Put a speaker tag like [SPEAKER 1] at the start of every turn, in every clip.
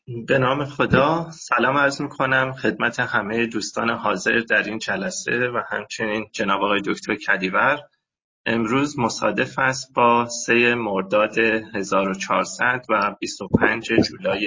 [SPEAKER 1] به نام خدا سلام عرض میکنم خدمت همه دوستان حاضر در این جلسه و همچنین جناب آقای دکتر کدیور. امروز مصادف است با 3 مرداد 1400 و 25 جولای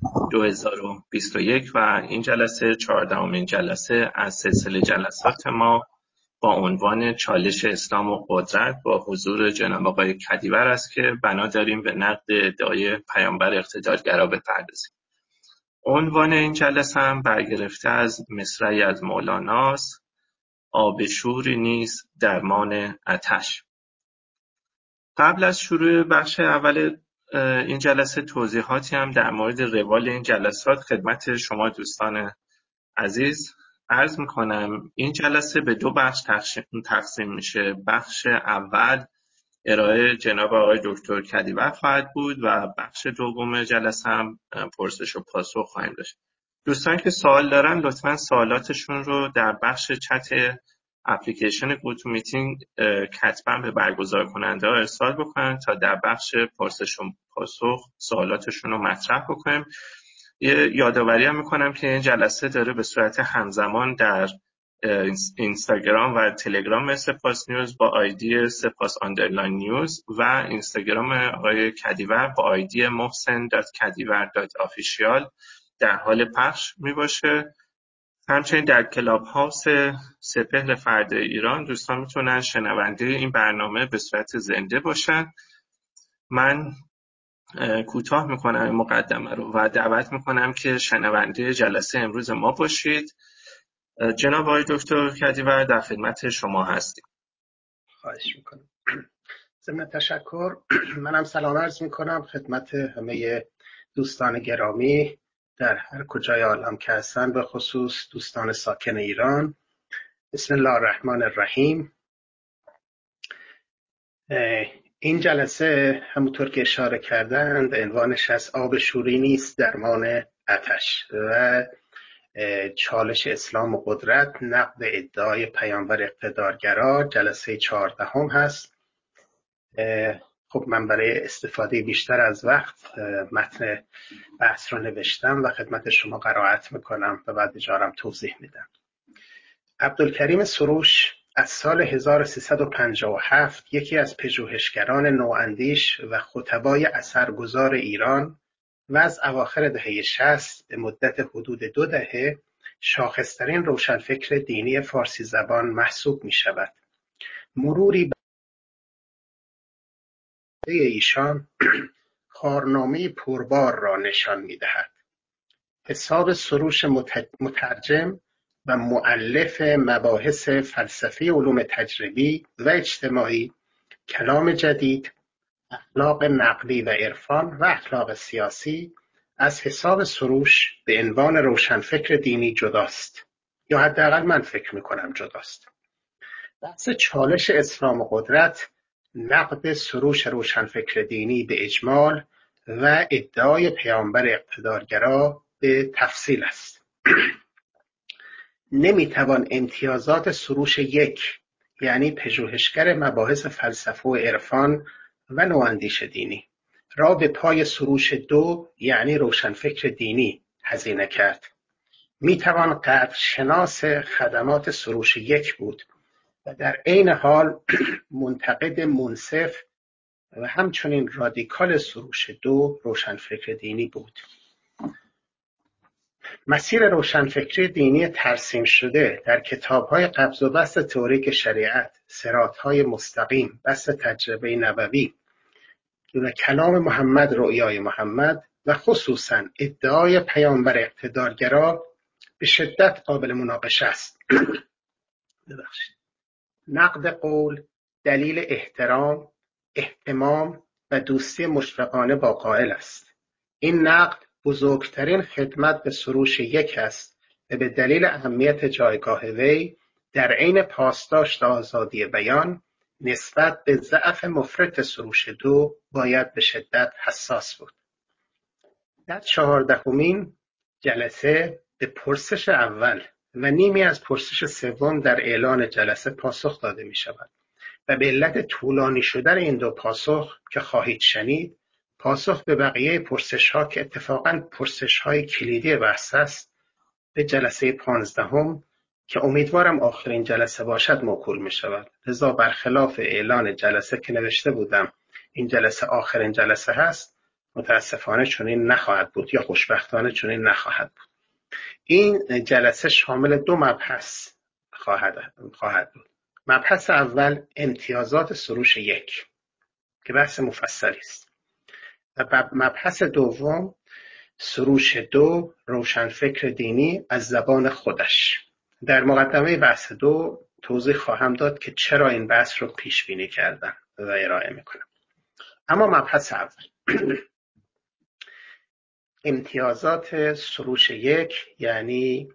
[SPEAKER 1] 2021 و این جلسه 14مین جلسه از سلسله جلسات ما با عنوان چالش اسلام و قدرت با حضور جناب آقای کدیور است که بنا داریم به نقد ادعای پیامبر اقتدارگرا بپردازیم. عنوان این جلسه هم برگرفته از مصرعی از مولاناست: آب شوری نیست درمان آتش. قبل از شروع بخش اول این جلسه توضیحاتی هم در مورد روال این جلسات خدمت شما دوستان عزیز عرض میکنم. این جلسه به 2 بخش تقسیم میشه. بخش اول ارائه جناب آقای دکتر کدیور خواهد بود و بخش دوم جلسه هم پرسش و پاسخ خواهیم داشت. دوستان که سوال دارن لطفاً سوالاتشون رو در بخش چت اپلیکیشن گوتو میتینگ کتباً به برگزار کننده ها ارسال بکنن تا در بخش پرسش و پاسخ سوالاتشون رو مطرح بکنیم. یه یادآوری هم میکنم که این جلسه داره به صورت همزمان در اینستاگرام و تلگرام سپاس نیوز با آیدی سپاس آندرلاین نیوز و اینستاگرام آقای کدیور با آیدی mohsen.kadivar.official در حال پخش می باشه. همچنین در کلاب هاوس سپهر فردا ایران دوستان میتونن شنونده این برنامه به صورت زنده باشن. من کوتاه میکنم این مقدمه رو و دعوت میکنم که شنونده جلسه امروز ما باشید. جناب آقای دکتر کدیور در خدمت شما هستیم.
[SPEAKER 2] خواهش میکنم. ضمن تشکر منم سلام عرض میکنم خدمت همه دوستان گرامی در هر کجای عالم که هستن، به خصوص دوستان ساکن ایران. بسم الله الرحمن الرحیم. این جلسه همونطور که اشاره کردند عنوانش از آب شوری نیست درمان آتش و چالش اسلام و قدرت نقد ادعای پیامبر اقتدارگرا جلسه 14 هست. خب من برای استفاده بیشتر از وقت متن بحث رو نوشتم و خدمت شما قرائت میکنم و بعد اجارم توضیح میدم. عبدالکریم سروش از سال 1357 یکی از پژوهشگران نواندیش و خطبای اثرگذار ایران و از اواخر دهه 60 به مدت حدود 2 دهه شاخصترین روشنفکر دینی فارسی زبان محسوب می شود. مروری به ایشان کارنامه پربار را نشان می دهد. حساب سروش مترجم و مؤلف مباحث فلسفی علوم تجربی و اجتماعی، کلام جدید، اخلاق نقلی و عرفان و اخلاق سیاسی از حساب سروش به عنوان روشنفکر دینی جداست، یا حداقل من فکر میکنم جداست. بحث چالش اسلام و قدرت نقد سروش روشنفکر دینی به اجمال و ادعای پیامبر اقتدارگرا به تفصیل است. نمیتوان امتیازات سروش یک، یعنی پژوهشگر مباحث فلسفه و عرفان و نواندیش دینی، را به پای سروش دو، یعنی روشنفکر دینی، هزینه کرد. میتوان قدرشناس خدمات سروش یک بود و در عین حال منتقد منصف و همچنین رادیکال سروش دو، روشنفکر دینی بود. مسیر روشنفکری دینی ترسیم شده در کتاب‌های قبض و بسط تئوریک شریعت، صراط‌های مستقیم، بسط تجربه نبوی و کلام محمد، رؤیای محمد و خصوصاً ادعای پیامبر اقتدارگرا به شدت قابل مناقشه است. نقد قول دلیل احترام، اهتمام و دوستی مشفقانه با قائل است. این نقد بزرگترین خدمت به سروش یک است و به دلیل اهمیت جایگاه وی در عین پاسداشت آزادی بیان نسبت به ضعف مفرط سروش دو باید به شدت حساس بود. در 14مین جلسه به پرسش اول و نیمی از پرسش سوم در اعلان جلسه پاسخ داده می شود و به علت طولانی شدن این دو پاسخ که خواهید شنید، پاسخ به بقیه پرسش ها که اتفاقاً پرسش های کلیدی بحث است به جلسه 15 که امیدوارم آخرین جلسه باشد موکول می شود. لذا برخلاف اعلان جلسه که نوشته بودم این جلسه آخرین جلسه هست، متاسفانه چنین نخواهد بود یا خوشبختانه چنین نخواهد بود. این جلسه شامل 2 مبحث خواهد بود. مبحث اول امتیازات سروش 1 که بحث مفصلی است و مبحث دوم سروش 2 روشنفکر دینی از زبان خودش. در مقدمه بحث 2 توضیح خواهم داد که چرا این بحث رو پیش بینی کردم و ارائه میکنم. اما مبحث اول امتیازات سروش 1 یعنی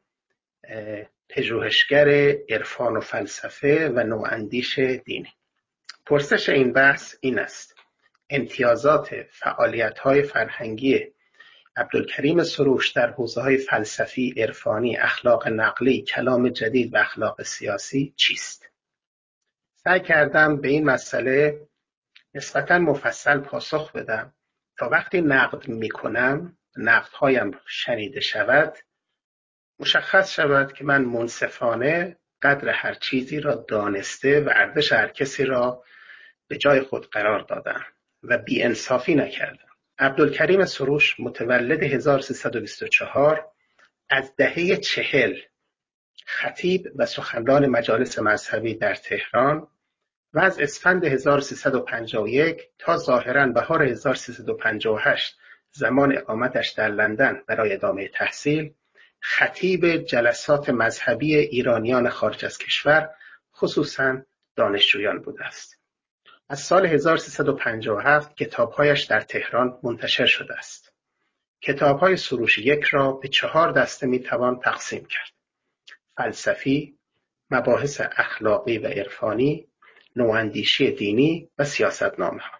[SPEAKER 2] پژوهشگر عرفان و فلسفه و نواندیش دینی. پرسش این بحث این است: امتیازات فعالیت‌های فرهنگی عبدالکریم سروش در حوزه‌های فلسفی، عرفانی، اخلاق نقلی، کلام جدید و اخلاق سیاسی چیست؟ سعی کردم به این مسئله نسبتاً مفصل پاسخ بدم تا وقتی نقد می‌کنم، نقدهایم شنیده شود، مشخص شود که من منصفانه قدر هر چیزی را دانسته و ارزش هر کسی را به جای خود قرار دادم و بی‌انصافی نکردم. عبدالکریم سروش متولد 1324 از دهه 40 خطیب و سخنران مجالس مذهبی در تهران و از اسفند 1351 تا ظاهراً بهار 1358 زمان اقامتش در لندن برای ادامه تحصیل خطیب جلسات مذهبی ایرانیان خارج از کشور خصوصاً دانشجویان بوده است. از سال 1357 کتابهایش در تهران منتشر شده است. کتابهای سروش 1 را به 4 دسته میتوان تقسیم کرد: فلسفی، مباحث اخلاقی و عرفانی، نواندیشی دینی و سیاستنامه‌ها.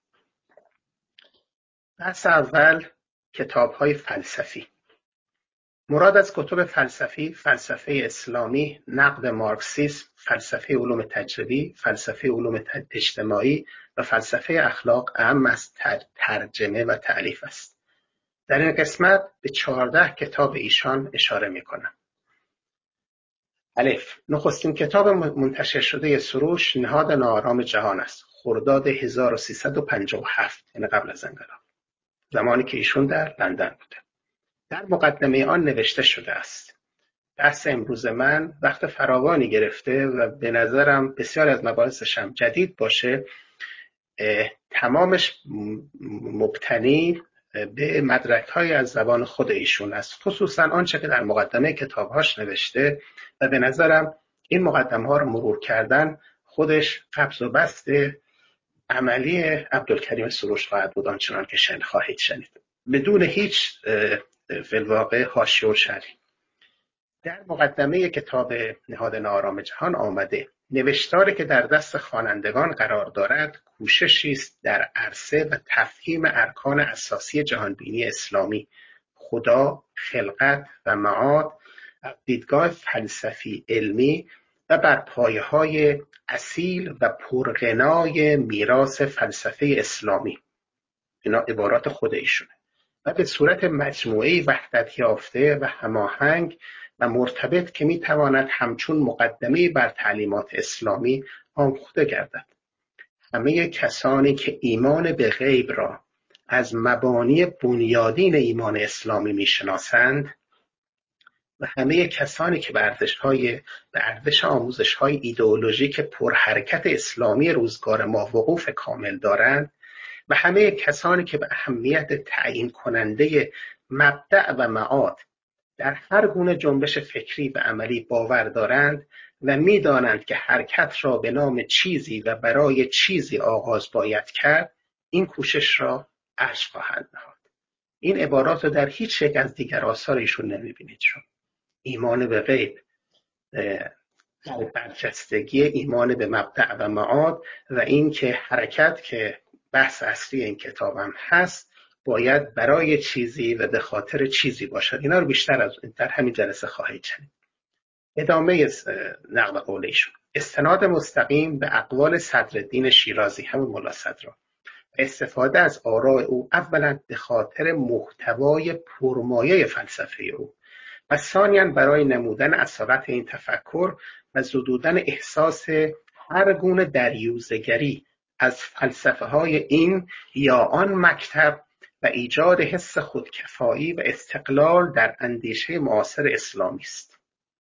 [SPEAKER 2] بحث اول کتابهای فلسفی. مراد از کتب فلسفی، فلسفه اسلامی، نقد مارکسیسم، فلسفه علوم تجربی، فلسفه علوم اجتماعی و فلسفه اخلاق اهم از ترجمه و تألیف است. در این قسمت به 14 کتاب ایشان اشاره می‌کنم. الف، نخستین کتاب منتشر شده سروش نهاد ناآرام جهان است. خرداد 1357، یعنی قبل از انقلاب، زمانی که ایشون در لندن بوده. در مقدمه آن نوشته شده است: بحث امروز من وقت فراوانی گرفته و به نظرم بسیار از مباحثش هم جدید باشه، تمامش مبتنی به مدرک‌های از زبان خود ایشون است، خصوصا آنچه که در مقدمه کتابهاش نوشته و به نظرم این مقدمه‌ها رو مرور کردن خودش قبض و بسط عملی عبدالکریم سروش خواهد بود، آنچنان که خواهید شنید، بدون هیچ فی الواقع حاشیه و شرحی. در مقدمه کتاب نهاد ناآرام جهان آمده: نوشتاری که در دست خوانندگان قرار دارد کوششی است در عرصه و تفهیم ارکان اساسی جهانبینی اسلامی، خدا، خلقت و معاد از دیدگاه فلسفی علمی و بر پایه‌های اصیل و پرغنای میراث فلسفه اسلامی. اینا عبارات خود ایشونه. و به صورت مجموعه‌ای وحدت یافته و هماهنگ و مرتبط که میتواند همچون مقدمه بر تعلیمات اسلامی آموخته گردد. همه کسانی که ایمان به غیب را از مبانی بنیادین ایمان اسلامی میشناسند و همه کسانی که به ارزش آموزش‌های ایدئولوژیک پرحرکت اسلامی روزگار ما وقوف کامل دارند و همه کسانی که به اهمیت تعیین کننده مبدأ و معاد در هر گونه جنبش فکری و عملی باور دارند و می‌دانند که حرکت را به نام چیزی و برای چیزی آغاز باید کرد، این کوشش را ارج خواهند نهاد. این عبارات رو در هیچ یک از دیگر آثار ایشون نمی‌بینید. شما ایمان به غیب، برجستگی ایمان به مبدأ و معاد و این که حرکت که بحث اصلی این کتابم هست باید برای چیزی و به خاطر چیزی باشد. اینا رو بیشتر از در همین جلسه خواهید شنید. ادامه نقل قول ایشون: استناد مستقیم به اقوال صدرالدین شیرازی، همون ملا صدرا، استفاده از آراء او اولا به خاطر محتوای پرمایه فلسفه او و ثانیاً برای نمودن اصالت این تفکر و زدودن احساس هر گونه دریوزه‌گری از فلسفه های این یا آن مکتب و ایجاد حس خودکفایی و استقلال در اندیشه معاصر اسلامی است.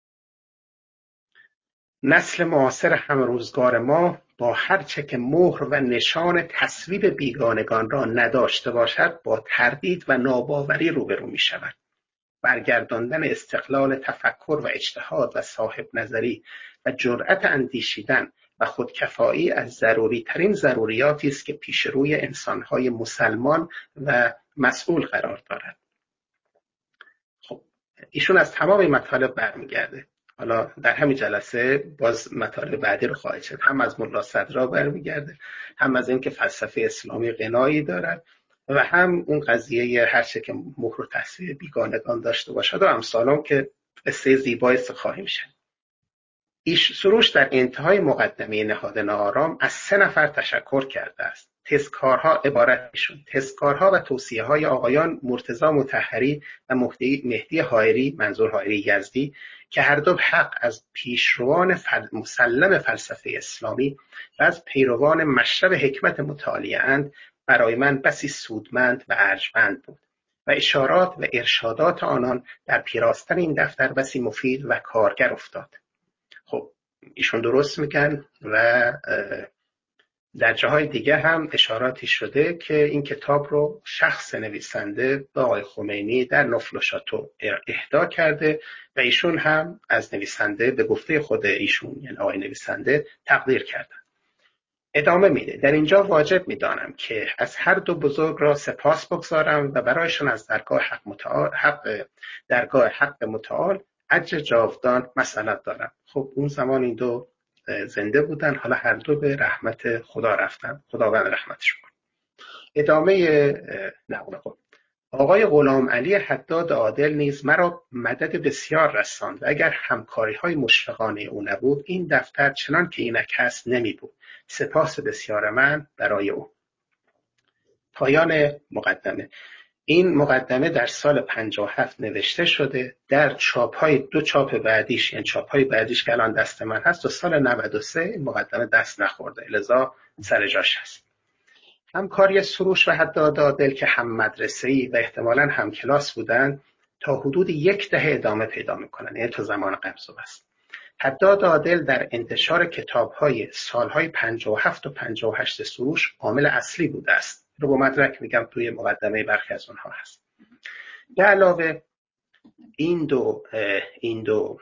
[SPEAKER 2] نسل معاصر همروزگار ما با هرچه که مهر و نشان تصویب بیگانگان را نداشته باشد با تردید و ناباوری روبرو می شود. برگرداندن استقلال تفکر و اجتهاد و صاحب نظری و جرأت اندیشیدن و خودکفایی از ضروری ترین ضروریاتی است که پیش روی انسانهای مسلمان و مسئول قرار دارد. خب ایشون از تمام این مطالب برمیگرده. حالا در همین جلسه باز مطالب بعدی رو خواهد شد، هم از ملا صدرا برمیگرده، هم از اینکه فلسفه اسلامی غنایی دارد و هم اون قضیه هر چه که مهر و تصویب بیگانگان داشته باشد و امثالم که قصه زیبایی خواهیم شد. سروش در انتهای مقدمه نهاد آرام از 3 نفر تشکر کرده است. تذکارها و توصیه‌های آقایان مرتضی مطهری و مهدی حائری، منظور حائری یزدی، که هر دو حق از پیشروان مسلم فلسفه اسلامی و از پیروان مشرب حکمت متعالیه اند، برای من بسی سودمند و ارجمند بود و اشارات و ارشادات آنان در پیراستن این دفتر بسی مفید و کارگر افتاد. خب ایشون درست میگن و در جاهای دیگه هم اشاراتی شده که این کتاب رو شخص نویسنده به آقای خمینی در نفل و شاتو اهدا کرده و ایشون هم از نویسنده به گفته خود ایشون، یعنی آقای نویسنده، تقدیر کردن. ادامه میده: در اینجا واجب میدانم که از هر دو بزرگ را سپاس بگذارم و برایشان از درگاه حق متعال اجر جاودان مسئلت دارم. خب اون زمان این دو زنده بودن، حالا هر دو به رحمت خدا رفتن، خداوند رحمتش کنه. ادامه نقل خود: آقای غلام علی حداد عادل نیز مرا مدد بسیار رساند و اگر همکاری‌های مشفقانه او نبود این دفتر چنان که اینک هست نمی بود. سپاس بسیار من برای او. پایان مقدمه. این مقدمه در سال 57 نوشته شده. در چاپ‌های 2 چاپ بعدیش، یعنی چاپ‌های بعدیش که الان دست من هست، تا سال 93 این مقدمه دست نخورده، لذا سر جاش هست. همکاری سروش و حداد عادل که هم مدرسه‌ای و احتمالاً هم کلاس بودند تا حدود 1 دهه ادامه پیدا می‌کنند، یعنی تا زمان قبض و بسط. حداد عادل در انتشار کتاب‌های سال‌های 57 و 58 سروش عامل اصلی بوده است. رو با مدرک میگم توی مقدمه برخی از اونها هست. به علاوه این دو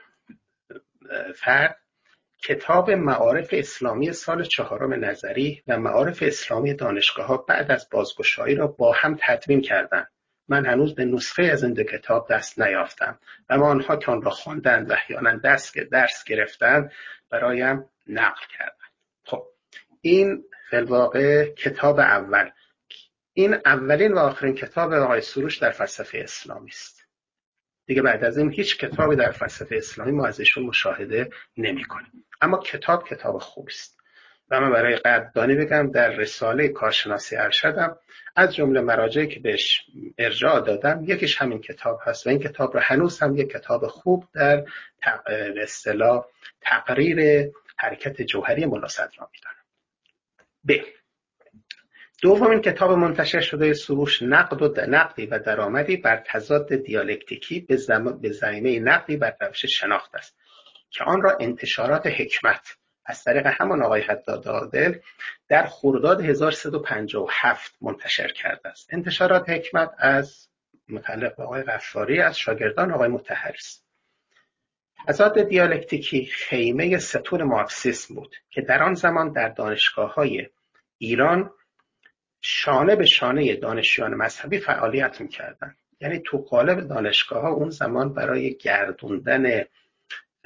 [SPEAKER 2] فرد کتاب معارف اسلامی سال 4 نظری و معارف اسلامی دانشگاه‌ها بعد از بازگشایی را با هم تدوین کردند. من هنوز به نسخه از این 2 کتاب دست نیافتم و اما آنها که آن را خواندند و احیانا درس گرفتند برایم نقل کردند. خب این فی الواقع کتاب اول. این اولین و آخرین کتاب آقای سروش در فلسفه اسلامی است. دیگه بعد از این هیچ کتابی در فلسفه اسلامی ما از ایشون مشاهده نمی‌کنیم. اما کتاب خوبی است. و من برای قدردانی بگم در رساله کارشناسی ارشدم از جمله مراجعی که بهش ارجاع دادم یکیش همین کتاب هست و این کتاب رو هنوز هم یک کتاب خوب در به اصطلاح تقریر حرکت جوهری ملا صدرا می‌دانم. دومین کتاب منتشر شده سروش نقدی و درآمدی بر تضاد دیالکتیکی به زمینه نقدی بر روش شناخت است که آن را انتشارات حکمت از طریق همان آقای حداد عادل در خرداد 1357 منتشر کرده است. انتشارات حکمت از متعلق به آقای غفاری از شاگردان آقای مطهری است. تضاد دیالکتیکی خیمه ستون مارکسیسم بود که در آن زمان در دانشگاه‌های ایران شانه به شانه دانشجویان مذهبی فعالیت می‌کردند. یعنی تو قالب دانشگاه‌ها اون زمان برای گردوندن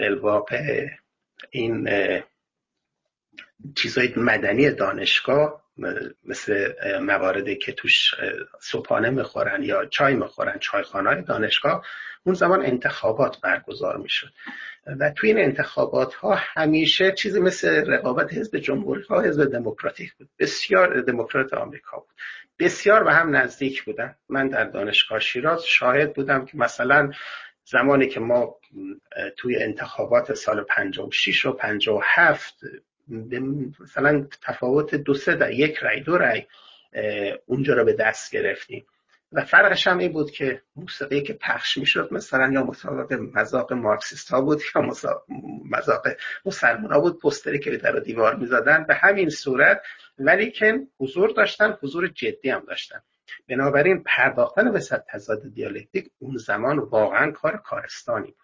[SPEAKER 2] الواقع این چیزای مدنی دانشگاه مثل مواردی که توش صبحانه میخورن یا چای میخورن، چایخانه‌های دانشگاه، اون زمان انتخابات برگزار میشد و توی این انتخابات ها همیشه چیزی مثل رقابت حزب جمهوری ها حزب دموکراتیک بود، بسیار دموکرات آمریکا بود، بسیار به هم نزدیک بودن. من در دانشگاه شیراز شاهد بودم که مثلا زمانی که ما توی انتخابات سال 56 و 57 مثلا تفاوت 1 رأی 2 رأی اونجا رو به دست گرفتیم و فرقش هم این بود که موسیقی که پخش میشد مثلا یا مطابق مذاق مارکسیست ها بود یا مذاق مسلمان ها بود، پوستری که در دیوار میزدن به همین صورت، ولی که حضور داشتن، حضور جدی هم داشتن. بنابراین پرداختن به تضاد دیالکتیک اون زمان واقعا کار کارستانی بود.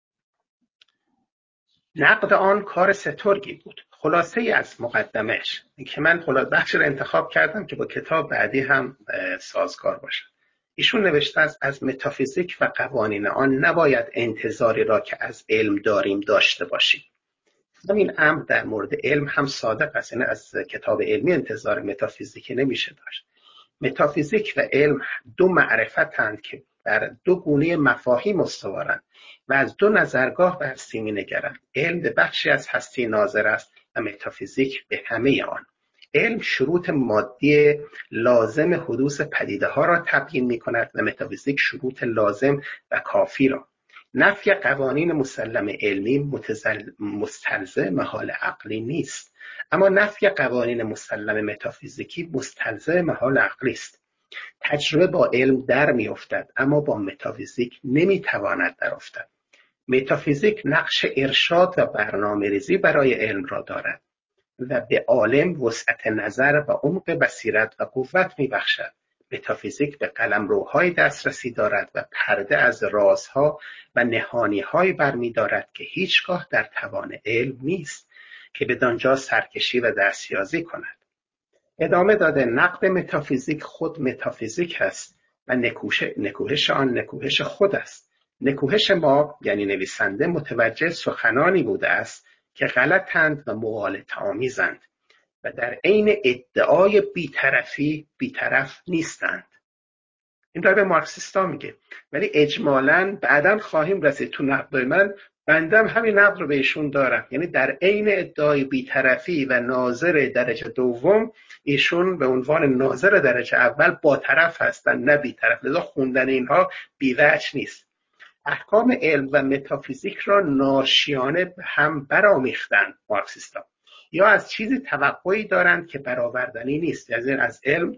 [SPEAKER 2] نقد آن کار سترگی بود. خلاصه ای از مقدمش که من بخش رو انتخاب کردم که با کتاب بعدی هم سازگار باشه. ایشون نوشته است از متافیزیک و قوانین آن نباید انتظاری را که از علم داریم داشته باشیم. همین امر در مورد علم هم صادق است، یعنی از کتاب علمی انتظار متافیزیکی نمیشه داشت. متافیزیک و علم دو معرفتند که در دو گونه مفاهیم استوارند و از دو نظرگاه به هستی می‌نگرند. علم به بخشی از هستی ناظر است و متافیزیک به همه آن. علم شروط مادی لازم حدوث پدیده ها را تبیین می‌کند و متافیزیک شروط لازم و کافی را. نفی قوانین مسلم علمی مستلزم حال عقلی نیست، اما نفی قوانین مسلم متافیزیکی مستلزم حال عقلی است. تجربه با علم در می‌افتد اما با متافیزیک نمی‌تواند در افتد. متافیزیک نقش ارشاد و برنامه‌ریزی برای علم را دارد و به عالم وسعت نظر و عمق بصیرت و قوت می‌بخشد. متافیزیک به قلمروهای دسترسی دارد و پرده از رازها و نهانی‌هایی برمی‌دارد که هیچگاه در توان علم نیست که بدانجا سرکشی و دستیازی کند. ادامه داده نقد متافیزیک خود متافیزیک است و نکوهش آن نکوهش خود است. نکوهش ما یعنی نویسنده متوجه سخنانی بوده است که غلطند و مغالطه آمیزند و در عین ادعای بی‌طرفی بی‌طرف نیستند. این را به مارکسیستا میگه، ولی اجمالاً بعداً خواهیم رسید تو نقدای من، بندم همین نقد رو به ایشون دارم. یعنی در عین ادعای بی‌طرفی و ناظر درجه دوم، ایشون به عنوان ناظر درجه اول با طرف هستن نه بی‌طرف، لذا خوندن اینها بی‌وجه نیست. احکام علم و متافیزیک را ناشیانه هم برآمیختن مارکسیستا، یا از چیزی توقعی دارند که برآوردنی نیست، یعنی از علم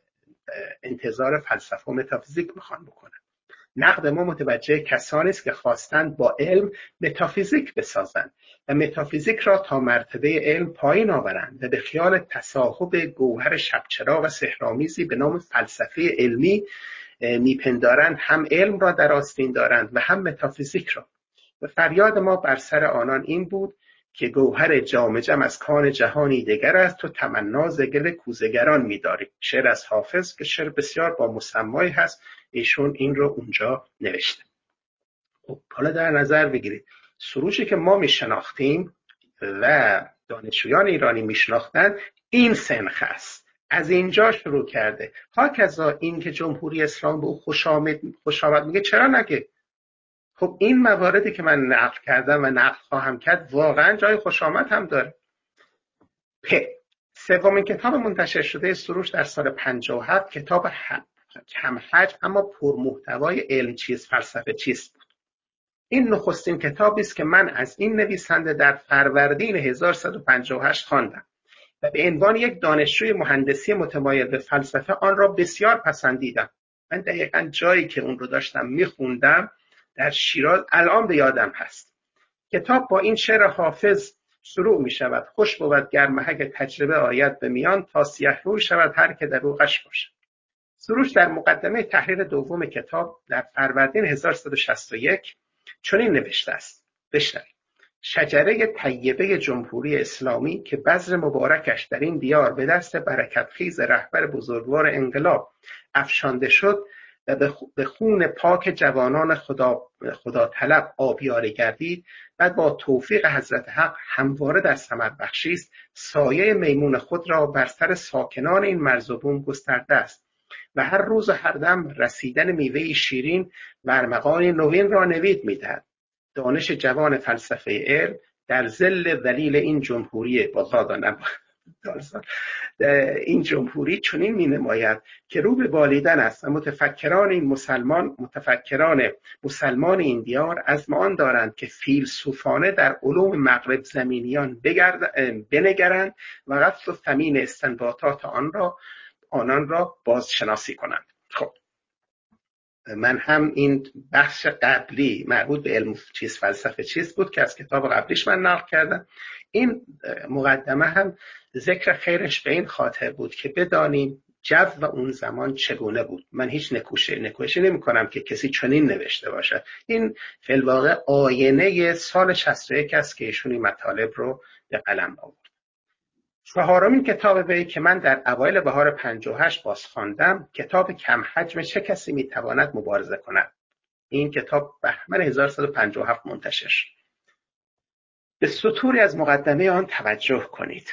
[SPEAKER 2] انتظار فلسفه و متافیزیک میخوان بکنن. نقد ما متوجه کسانی است که خواستند با علم متافیزیک بسازند و متافیزیک را تا مرتبه علم پایین آورند و به خیال تصاحب گوهر شبچراغ و سحرآمیزی به نام فلسفه علمی میپندارند هم علم را در آستین دارند و هم متافیزیک را. و فریاد ما بر سر آنان این بود که گوهر جام جم از کان جهانی دیگر است، تو تمنا ز گل کوزگران می‌داری. شعر از حافظ که شعر بسیار با مسمایی هست، ایشون این رو اونجا نوشته. خب حالا در نظر بگیرید سروشی که ما میشناختیم و دانشجویان ایرانی میشناختند این سنخ است، از اینجا شروع کرده. هاکذا این که جمهوری اسلامی به او خوشامد میگه، چرا نگه؟ خب این مواردی که من نقل کردم و نقل خواهم کرد واقعا جای خوشامد هم داره. سومین کتاب منتشر شده سروش در سال 57 کتاب کم حجم اما پرمحتوای علم چیست فلسفه چیست بود. این نخستین کتابی است که من از این نویسنده در فروردین 1158 خواندم و به عنوان یک دانشجوی مهندسی متمایل به فلسفه آن را بسیار پسندیدم. من دقیقاً جایی که اون رو داشتم میخوندم در شیراز الان به یادم هست. کتاب با این شعر حافظ شروع می شود: خوش بود گر محک تجربه آید به میان، تا سیه روی شود هر که در او غش باشد. سروش در مقدمه تحریر دوم کتاب در فروردین 1161 چنین نوشته است: بشنوید. شجره طیبه جمهوری اسلامی که بذر مبارکش در این دیار به دست برکت خیز رهبر بزرگوار انقلاب افشانده شد و به خون پاک جوانان خدا طلب آبیاری گردید و با توفیق حضرت حق همواره در ثمر بخشی است، سایه میمون خود را بر سر ساکنان این مرز و بوم گسترده است و هر روز و هر دم رسیدن میوه شیرین و ارمغان نوین را نوید میدهد. دانش جوان فلسفه علم در ظل ذلیل این جمهوری این جمهوری چنین می نماید که رو به بالیدن است و متفکران مسلمان این دیار از آن دارند که فیلسوفانه در علوم مغرب زمینیان بنگرند و غفل و ثمین استنباطات آنان را بازشناسی کنند. خب من هم این بخش قبلی مربوط به علم فلسفه چیست بود که از کتاب قبلیش من نقل کردم. این مقدمه هم ذکر خیرش به این خاطر بود که بدانیم جو و اون زمان چگونه بود. من هیچ نکوشی نمی کنم که کسی چنین نوشته باشه. این فی الواقع آینه سال 61 است که ایشون این مطالب رو به قلم آورد. چهارمین کتاب وی که من در اوایل بهار 58 باز خواندم، کتاب کم حجم چه کسی میتواند مبارزه کند. این کتاب بهمن 1157 منتشر شد. به سطوری از مقدمه آن توجه کنید.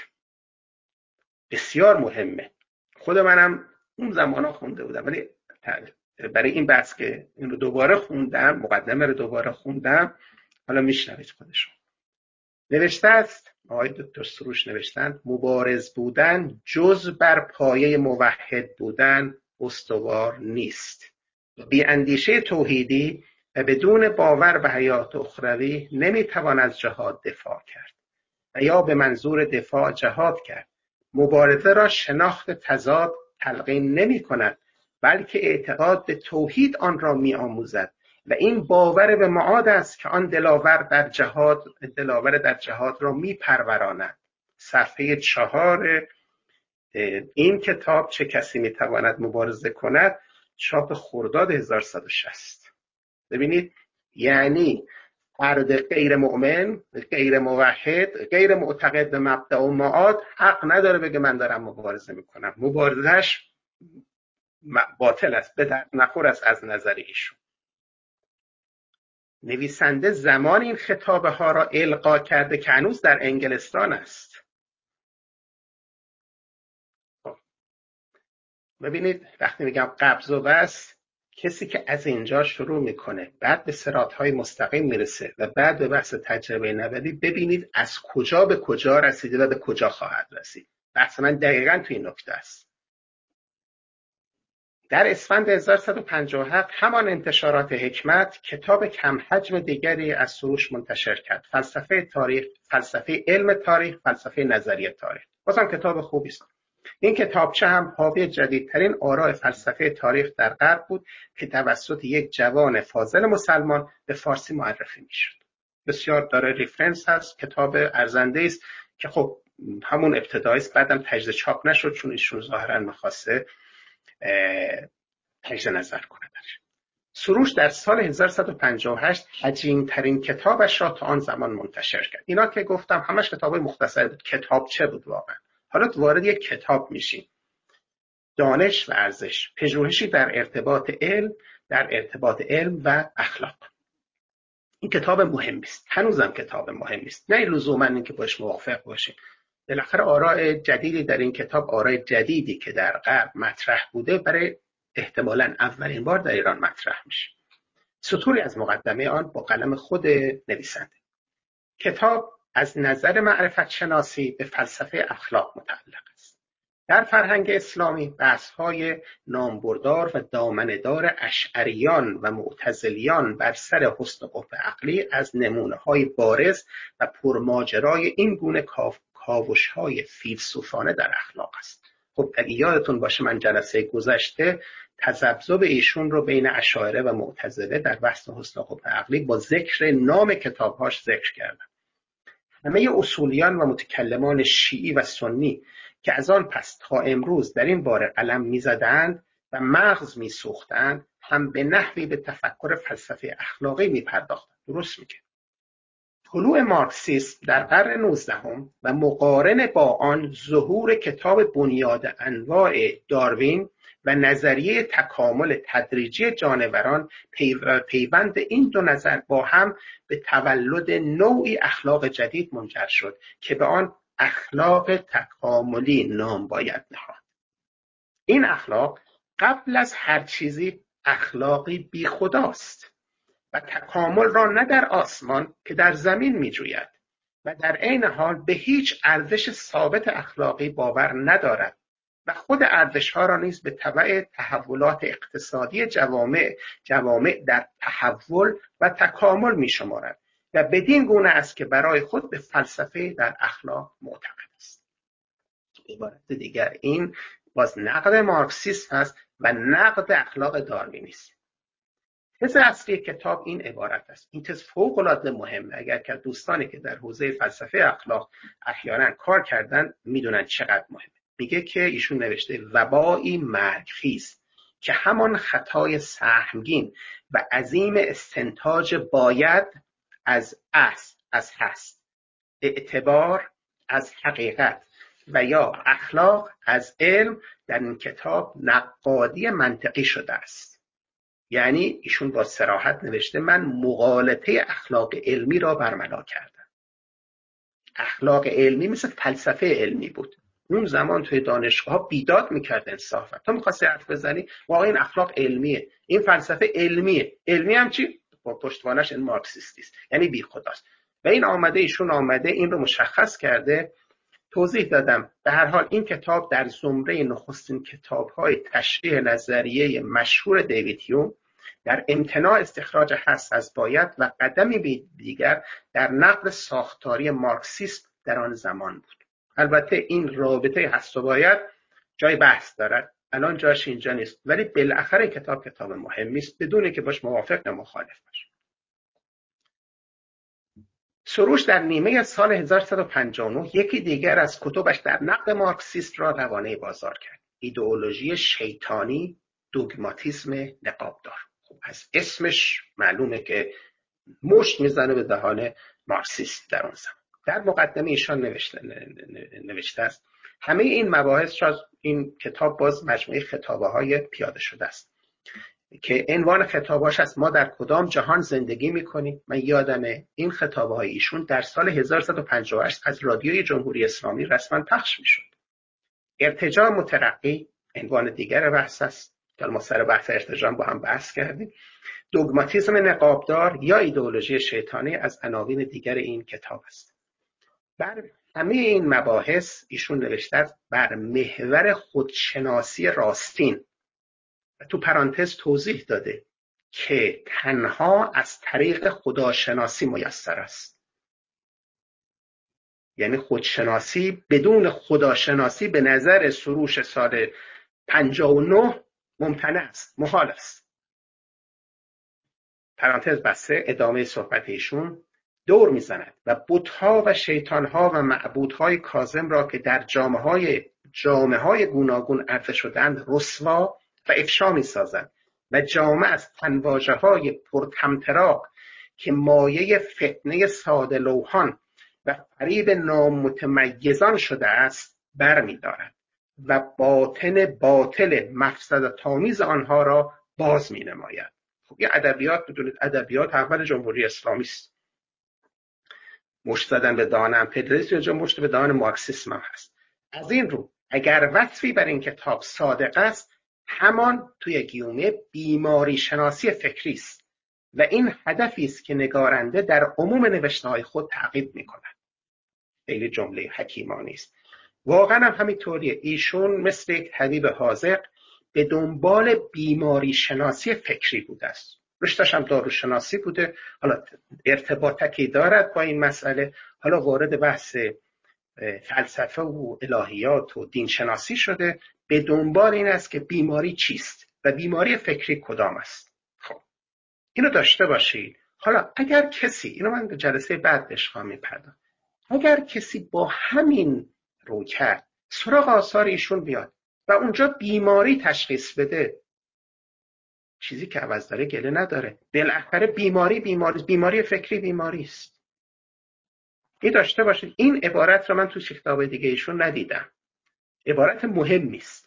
[SPEAKER 2] بسیار مهمه. خود منم اون زمانا خونده بودم، ولی برای این بحث که این رو دوباره خوندم، مقدمه رو دوباره خوندم، حالا میشنوید خودشون. نوشته است، آقای دکتر سروش نوشتند: مبارز بودن جز بر پایه موحد بودن استوار نیست. بی اندیشه توحیدی و بدون باور به حیات اخروی نمیتوان از جهاد دفاع کرد و یا به منظور دفاع جهاد کرد. مبارزه را شناخت تضاد تلقین نمی کند، بلکه اعتقاد به توحید آن را می آموزد و این باور به معاد است که آن دلاور در جهاد را می پروراند. صفحه 4 این کتاب چه کسی می تواند مبارزه کند، چاپ خرداد 1160. ببینید، یعنی فرد غیر مؤمن، غیر موحد، غیر معتقد به مبدأ و معاد حق نداره بگه من دارم مبارزه میکنم. مبارزش باطل است، به درد نخور است از نظر ایشون. نویسنده زمان این خطابه ها را القا کرده که هنوز در انگلستان است. ببینید وقتی میگم قبض و بسط، کسی که از اینجا شروع میکنه بعد به صراطهای مستقیم میرسه و بعد به بحث تجربه نبوی، ببینید از کجا به کجا رسیده و به کجا خواهد رسید. بحث من دقیقاً تو این نکته است. در اسفند 1157 همان انتشارات حکمت کتاب کم حجم دیگری از سروش منتشر کرد: فلسفه تاریخ، فلسفه علم تاریخ، فلسفه نظریه تاریخ. بازم کتاب خوبی است. این کتابچه هم حاوی جدیدترین آراء فلسفه تاریخ در غرب بود که توسط یک جوان فاضل مسلمان به فارسی معرفی میشد. بسیار داره ریفرنس هست، کتاب ارزنده است که خب همون ابتدایی است، بعدم تجزیه چاپ نشد چون ایشون ظاهرا می‌خواسته تجزیه نظر کنه. سروش در سال 1158 حجیم‌ترین کتابش را تا آن زمان منتشر کرد. اینا که گفتم همش کتابای مختصر بود، کتابچه بود واقعا. حالا وارد یک کتاب میشیم. دانش و ارزش، پژوهشی در ارتباط علم و اخلاق. این کتاب مهمی است. هنوزم کتاب مهمی است. نه لزوما اینکه باش موافق باشیم. بالاخره آراء جدیدی در این کتاب، آراء جدیدی که در غرب مطرح بوده، برای احتمالاً اولین بار در ایران مطرح میشه. سطوری از مقدمه آن با قلم خود نویسنده. کتاب از نظر معرفت شناسی به فلسفه اخلاق متعلق است. در فرهنگ اسلامی بحث‌های نامبردار و دامنه‌دار اشعریان و معتزلیان بر سر حسن و قبح عقلی از نمونه‌های بارز و پرماجرای این گونه کاوش‌های فیلسوفانه در اخلاق است. خب اگه یادتون باشه من جلسه گذشته تذبذب ایشون رو بین اشاعره و معتزله در بحث حسن و قبح عقلی با ذکر نام کتاب‌هاش ذکر کردم. همه اصولیان و متکلمان شیعی و سنی که از آن پس تا امروز در این باره قلم می‌زدند و مغز می‌سوختند، هم به نحوی به تفکر فلسفه اخلاقی می‌پرداختند. درست میگه. طلوع مارکسیسم در قرن 19 و مقارن با آن ظهور کتاب بنیاد انواع داروین و نظریه تکامل تدریجی جانوران پیوند این دو نظر با هم به تولد نوعی اخلاق جدید منجر شد که به آن اخلاق تکاملی نام باید نهاد. این اخلاق قبل از هر چیزی اخلاقی بی خداست و تکامل را نه در آسمان که در زمین می جوید و در عین حال به هیچ ارزش ثابت اخلاقی باور ندارد و خود ارزش‌ها را نیز به تبع تحولات اقتصادی جوامع در تحول و تکامل می شمارد و بدین گونه است که برای خود به فلسفه در اخلاق معتقد است. به عبارت دیگر این باز نقد مارکسیسم است و نقد اخلاق داروینیسم. تز اصلی کتاب این عبارت است. این تز فوق‌العاده مهمه. اگر که دوستانی که در حوزه فلسفه اخلاق احیانا کار کردن میدونن چقدر مهمه. میگه که ایشون نوشته وبایی مرگخیز که همان خطای سهمگین و عظیم استنتاج باید از هست، اعتبار از حقیقت و یا اخلاق از علم در این کتاب نقادی منطقی شده است. یعنی ایشون با صراحت نوشته من مغالطه اخلاق علمی را برملا کردم. اخلاق علمی مثل فلسفه علمی بود. اون زمان توی دانشگاه بیداد میکرد انصافا. تو میخواستی حرف بزنی واقعا این اخلاق علمیه، این فلسفه علمیه. علمی هم چی؟ با پشتوانش این مارکسیستی است، یعنی بی خداست. و این ایشون آمده این رو مشخص کرده. توضیح دادم. به هر حال این کتاب در زمره نخستین کتاب‌های تشریح نظریه مشهور دیوید هیوم در امتناع استخراج هست از باید و قدمی دیگر در نقد ساختاری مارکسیسم در آن زمان بود. البته این رابطه هست و باید جای بحث دارد، الان جاش اینجا نیست، ولی بالاخره کتاب مهمی است بدون که باش موافق یا مخالف باش. سروش در نیمه سال 1359 یکی دیگر از کتبش در نقد مارکسیسم را روانه بازار کرد. ایدئولوژی شیطانی، دوگماتیسم نقابدار. خب از اسمش معلومه که مشت میزنه به دهان مارکسیسم در اون زمان. در مقدمه ایشان نوشته است همه این مباحث را این کتاب باز مجموعه خطابه‌های پیاده شده است که عنوان خطابهاش است ما در کدام جهان زندگی میکنیم. من یادمه این خطابه‌های ایشون در سال 1358 از رادیوی جمهوری اسلامی رسما پخش میشد. ارتجاع مترقی عنوان دیگر بحث است که ما سر بحث ارتجاع با هم بحث کردیم. دوگماتیسم نقابدار یا ایدئولوژی شیطانی از عناوین دیگر این کتاب است. بر همه این مباحث ایشون نوشته است بر محور خودشناسی راستین و تو پرانتز توضیح داده که تنها از طریق خداشناسی میسر است. یعنی خودشناسی بدون خداشناسی به نظر سروش سال 59 ممتنع است، محال است. پرانتز بسته. ادامه صحبت ایشون دور میزند و بت‌ها و شیطان‌ها و معبودهای کاذب را که در جامه‌های گوناگون عرضه شدند رسوا و افشا می‌سازند و جامه از تنواژه‌های پرطمطراق که مایه فتنه ساده لوحان و فریب نامتمیزان شده است برمی‌دارد و باطل مفسدت‌آمیز آنها را باز می‌نماید. خب این ادبیات بدونید ادبیات اول جمهوری اسلامی است. مشت زدن به دهان امپریالیسم یا جا مشت به دهان مارکسیسم هم هست. از این رو اگر وصفی بر این کتاب صادق است همان توی گیومه بیماری شناسی فکری است و این هدفی است که نگارنده در عموم نوشته‌های خود تعقیب می‌کند. خیلی جمله حکیمانه است. واقعا هم همینطوریه. ایشون مثل یک طبیب حاذق به دنبال بیماری شناسی فکری بوده است. رشته‌اش هم داروشناسی بوده. حالا ارتباطی دارد با این مسئله. حالا وارد بحث فلسفه و الهیات و دین شناسی شده. به دنبال این است که بیماری چیست و بیماری فکری کدام است. خب اینو داشته باشید. حالا اگر کسی، اینو من جلسه بعد بهش خواهم می‌پردازم، اگر کسی با همین رویکرد سراغ آثار ایشون بیاد و اونجا بیماری تشخیص بده، چیزی که عوض داره گله نداره. بالاخره بیماری فکری بیماری است. این داشته باشید. این عبارت رو من تو کتاب دیگه ایشون ندیدم. عبارت مهمی است.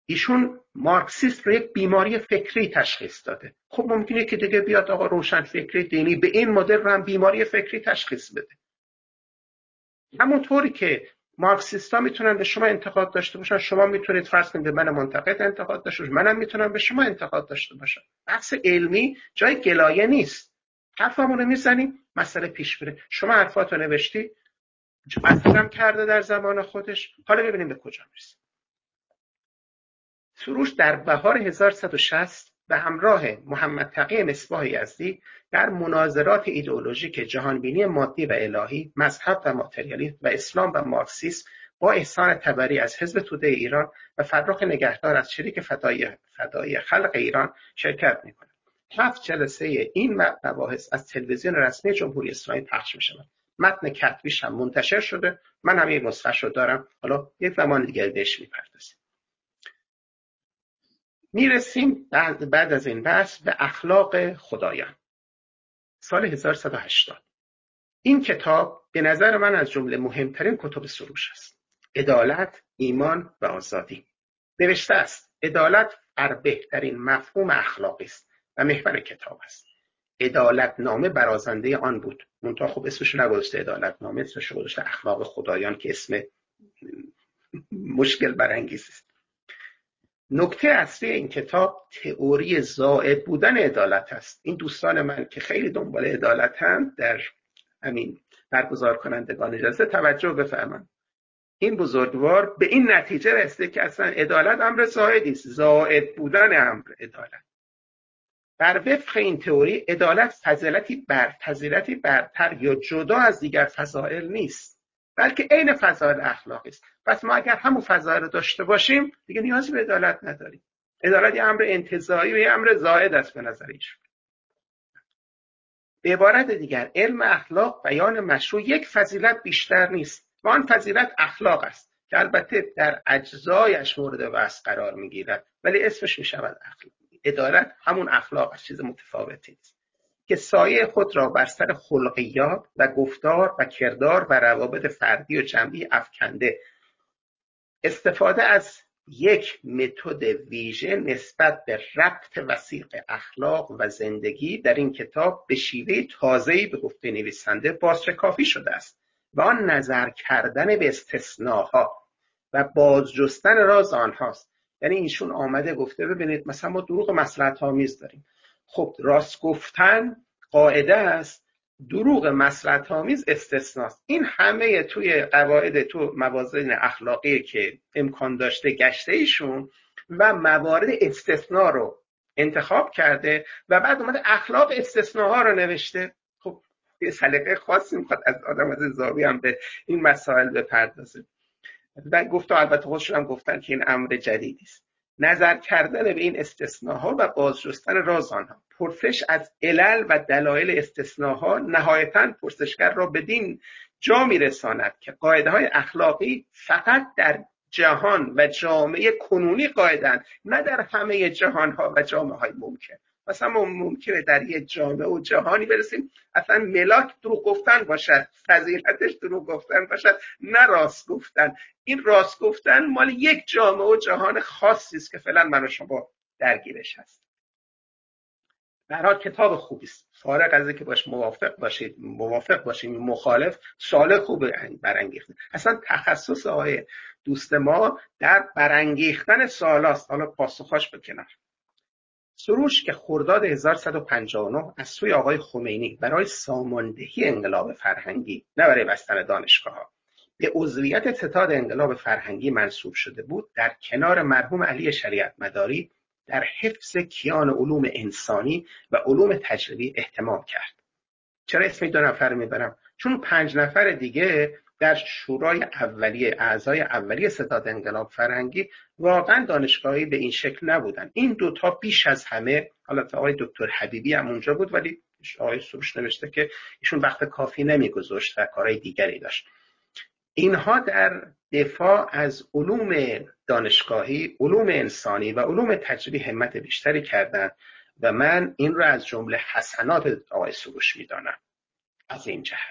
[SPEAKER 2] ایشون مارکسیسم رو یک بیماری فکری تشخیص داده. خب ممکنه که دیگه بیاد آقا روشن فکری دینی به این مدل رو هم بیماری فکری تشخیص بده. همونطوری که مارکسیستا میتونن به شما انتقاد داشته باشن، شما میتونید فرض کنید به من منتقد انتقاد داشته باشید، منم میتونم به شما انتقاد داشته باشم. بحث علمی جای گلایه نیست. حرفمون رو میزنیم، مسئله پیش میره. شما حرفاتو نوشتی، اثرم کرده در زمان خودش، حالا ببینیم به کجا میرسیم. سروش در بهار 1160 به همراه محمد تقی مصباح یزدی در مناظرات ایدئولوژیک جهانبینی مادی و الهی، مذهب و ماتریالیسم و اسلام و مارکسیسم با احسان تبری از حزب توده ایران و فرخ نگهدار از شریک فدایی خلق ایران شرکت می‌کند. 7 جلسه این مباحث از تلویزیون رسمی جمهوری اسلامی پخش می‌شود. متن کتبیش هم منتشر شده، من هم یک نسخه‌شو دارم، حالا یک زمان دیگه بهش می‌پردازیم. میرسیم بعد از این بحث به اخلاق خدایان. سال 1180 این کتاب به نظر من از جمله مهمترین کتب سروش است. عدالت، ایمان و آزادی. نوشته است عدالت بر بهترین مفهوم اخلاقی است و محور کتاب است. عدالت نامه برازنده آن بود. منتها خب اسمش نگذاشته عدالت نامه، اسمش گذاشته اخلاق خدایان که اسم مشکل برانگیز است. نکته اصلی این کتاب تئوری زائد بودن عدالت است. این دوستان من که خیلی دنبال عدالتند در همین برگزار کنندگان جلسه توجه بفرمایید. این بزرگوار به این نتیجه رسیده که اصلا عدالت امر زائدی است، زائد بودن امر عدالت. بر وفق این تئوری عدالت فضیلتی برتر یا جدا از دیگر فضائل نیست، بلکه عین فضائل اخلاقی است. پس ما اگر همون فضائل رو داشته باشیم دیگه نیازی به عدالت نداریم. عدالت یه امر انتزاعی و یه امر زائد است به نظر ایشون. به عبارت دیگر علم اخلاق بیان مشروع یک فضیلت بیشتر نیست و آن فضیلت اخلاق است که البته در اجزایش مورد بحث قرار میگیرد، ولی اسمش میشود اخلاق. عدالت همون اخلاق است، چیز متفاوتی نیست، که سایه خود را بر سر خلقیات و گفتار و کردار و روابط فردی و جمعی افکنده. استفاده از یک متد ویژه نسبت به ربط وثیق اخلاق و زندگی در این کتاب به شیوه تازه‌ای به گفته نویسنده بازشکافی شده است و آن نظر کردن به استثناها و بازجستن راز آنهاست. یعنی ایشون آمده گفته ببینید مثلا ما دروغ مصلحت‌آمیز داریم. خب راست گفتن قاعده است، دروغ مصلحت‌آمیز استثناست. این همه توی قواعد تو موازین اخلاقی که امکان داشته گشته ایشون و موارد استثناء رو انتخاب کرده و بعد اومده اخلاق استثناها رو نوشته. خب یه سلیقه خاصی میخواد از آدم از زاویه هم به این مسائل بپردازه. و گفت البته خودشون هم گفتن که این امر جدیدی است. نظر کردن به این استثناها و بازجستن راز آنها. پرسش از علل و دلایل استثناها نهایتاً پرسشگر را بدین جا میرساند که قاعده های اخلاقی فقط در جهان و جامعه کنونی قاعدند، نه در همه جهان ها و جامعه های ممکن. مثلا ممکنه در یک جامعه و جهانی برسیم اصلا ملاک دروغ گفتن باشد، فضیلتش دروغ گفتن باشد، نه راست گفتن. این راست گفتن مال یک جامعه و جهان خاصی است که فعلا من و شما درگیرش هست. به هر حال کتاب خوبی است. فارغ از اینکه باش موافق باشیم مخالف، سوال خوب برانگیخته. اصلا تخصص آقای دوست ما در برانگیختن سوالاست، حالا پاسخاش به کنار. سروش که خرداد 1159 از سوی آقای خمینی برای ساماندهی انقلاب فرهنگی، نه برای بستن دانشگاه‌ها، به عضویت ستاد انقلاب فرهنگی منصوب شده بود، در کنار مرحوم علی شریعت مداری در حفظ کیان علوم انسانی و علوم تجربی اهتمام کرد. چرا اسم 2 نفر میبرم؟ چون 5 نفر دیگه در شورای اولیه، اعضای اولیه ستاد انقلاب فرهنگی واقعا دانشگاهی به این شکل نبودن. این 2 تا بیش از همه، حالا آقای دکتر حبیبی هم اونجا بود ولی آقای سروش نوشته که ایشون وقت کافی نمیگذاشت و کارهای دیگری داشت. اینها در دفاع از علوم دانشگاهی، علوم انسانی و علوم تجربی همت بیشتری کردند و من این را از جمله حسنات آقای سروش میدانم. از این جهت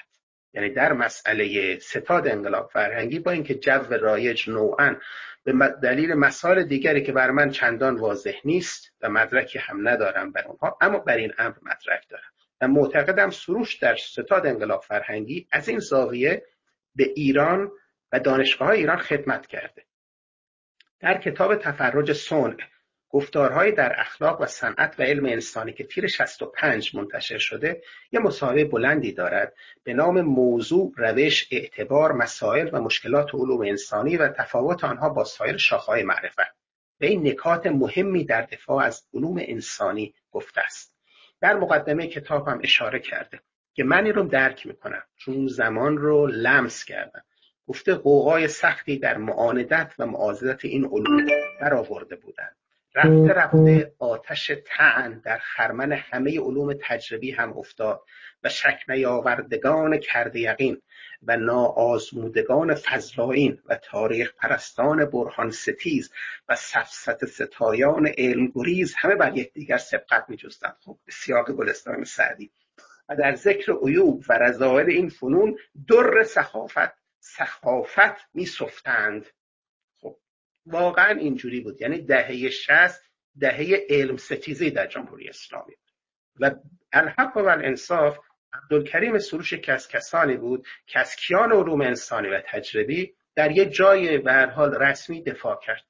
[SPEAKER 2] یعنی در مسئله ستاد انقلاب فرهنگی با اینکه جو رایج نوعاً به دلیل مسائل دیگری که بر من چندان واضح نیست و مدرکی هم ندارم بر اونها، اما بر این امر مدرک دارم و معتقدم سروش در ستاد انقلاب فرهنگی از این زاویه به ایران و دانشگاه ایران خدمت کرده. در کتاب تفرج صنع، گفتارهای در اخلاق و صنعت و علم انسانی که تیر 65 منتشر شده، یه مصاحبه بلندی دارد به نام موضوع، روش، اعتبار، مسائل و مشکلات علوم انسانی و تفاوت آنها با سایر شاخه‌های معرفت. به این نکات مهمی در دفاع از علوم انسانی گفته است. در مقدمه کتاب هم اشاره کرده که من این رو درک میکنم چون زمان رو لمس کردم. گفته قوقای سختی در معاندت و معاضدت این علوم برآورده بودند. رفته رفته آتش طعن در خرمن همه علوم تجربی هم افتاد و شک نیاوردگان کرده یقین و ناآزمودگان فضلایین و تاریخ پرستان برهان ستیز و سفسطه ستایان علم گریز همه بر یکدیگر سبقت می‌جستند. خب سیاق گلستان سعدی. و در ذکر عیوب و رذائل این فنون در سخافت می‌سفتند. خب واقعا اینجوری بود. یعنی دهه 60 دهه علم ستیزی در جمهوری اسلامی و الحق و الانصاف عبدالکریم سروش که از کسانی بود که از کیان علوم انسانی و تجربی در یک جای به هر حال رسمی دفاع کرد.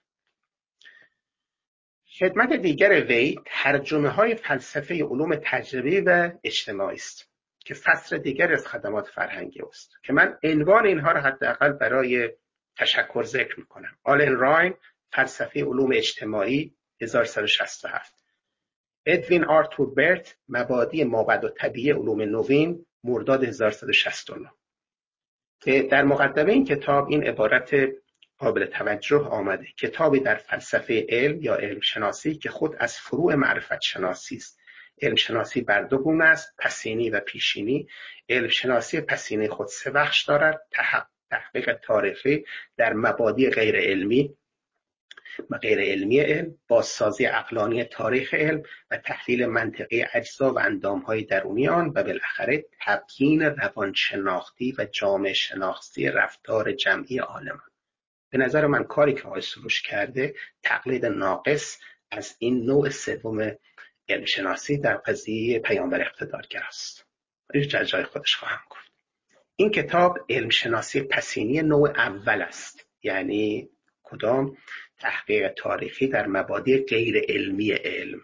[SPEAKER 2] خدمت دیگر وی ترجمه های فلسفه علوم تجربی و اجتماعی است که فصل دیگر از خدمات فرهنگی است که من عنوان اینها را حداقل برای تشکر ذکر میکنم. آلن راین، فلسفه علوم اجتماعی 1167. ادوین آرتور برت، مبادی مابعد الطبیعه علوم نوین، مرداد 1169. که در مقدمه این کتاب این عبارت قابل توجه آمده: کتابی در فلسفه علم یا علم شناسی که خود از فروع معرفت شناسی است. علم شناسی بر دو گونه است: پسینی و پیشینی. علم شناسی پسینی خود سه بخش دارد: تحقیق تاریخی در مبادی غیر علمی و غیر علمی علم، بازسازی عقلانی تاریخ علم و تحلیل منطقی اجزا و اندامهای درونی آن، و بالاخره تبیین روانشناختی و جامعه شناختی رفتار جمعی عالمان. به نظر من کاری که آقای سروش کرده تقلید ناقص از این نوع سوم علم شناسی در قضیه پیامبر اقتدارگر است. اینو جای خودش خواهم گفت. این کتاب علم شناسی پسینی نوع اول است. یعنی کدام؟ تحقیق تاریخی در مبادی غیر علمی علم.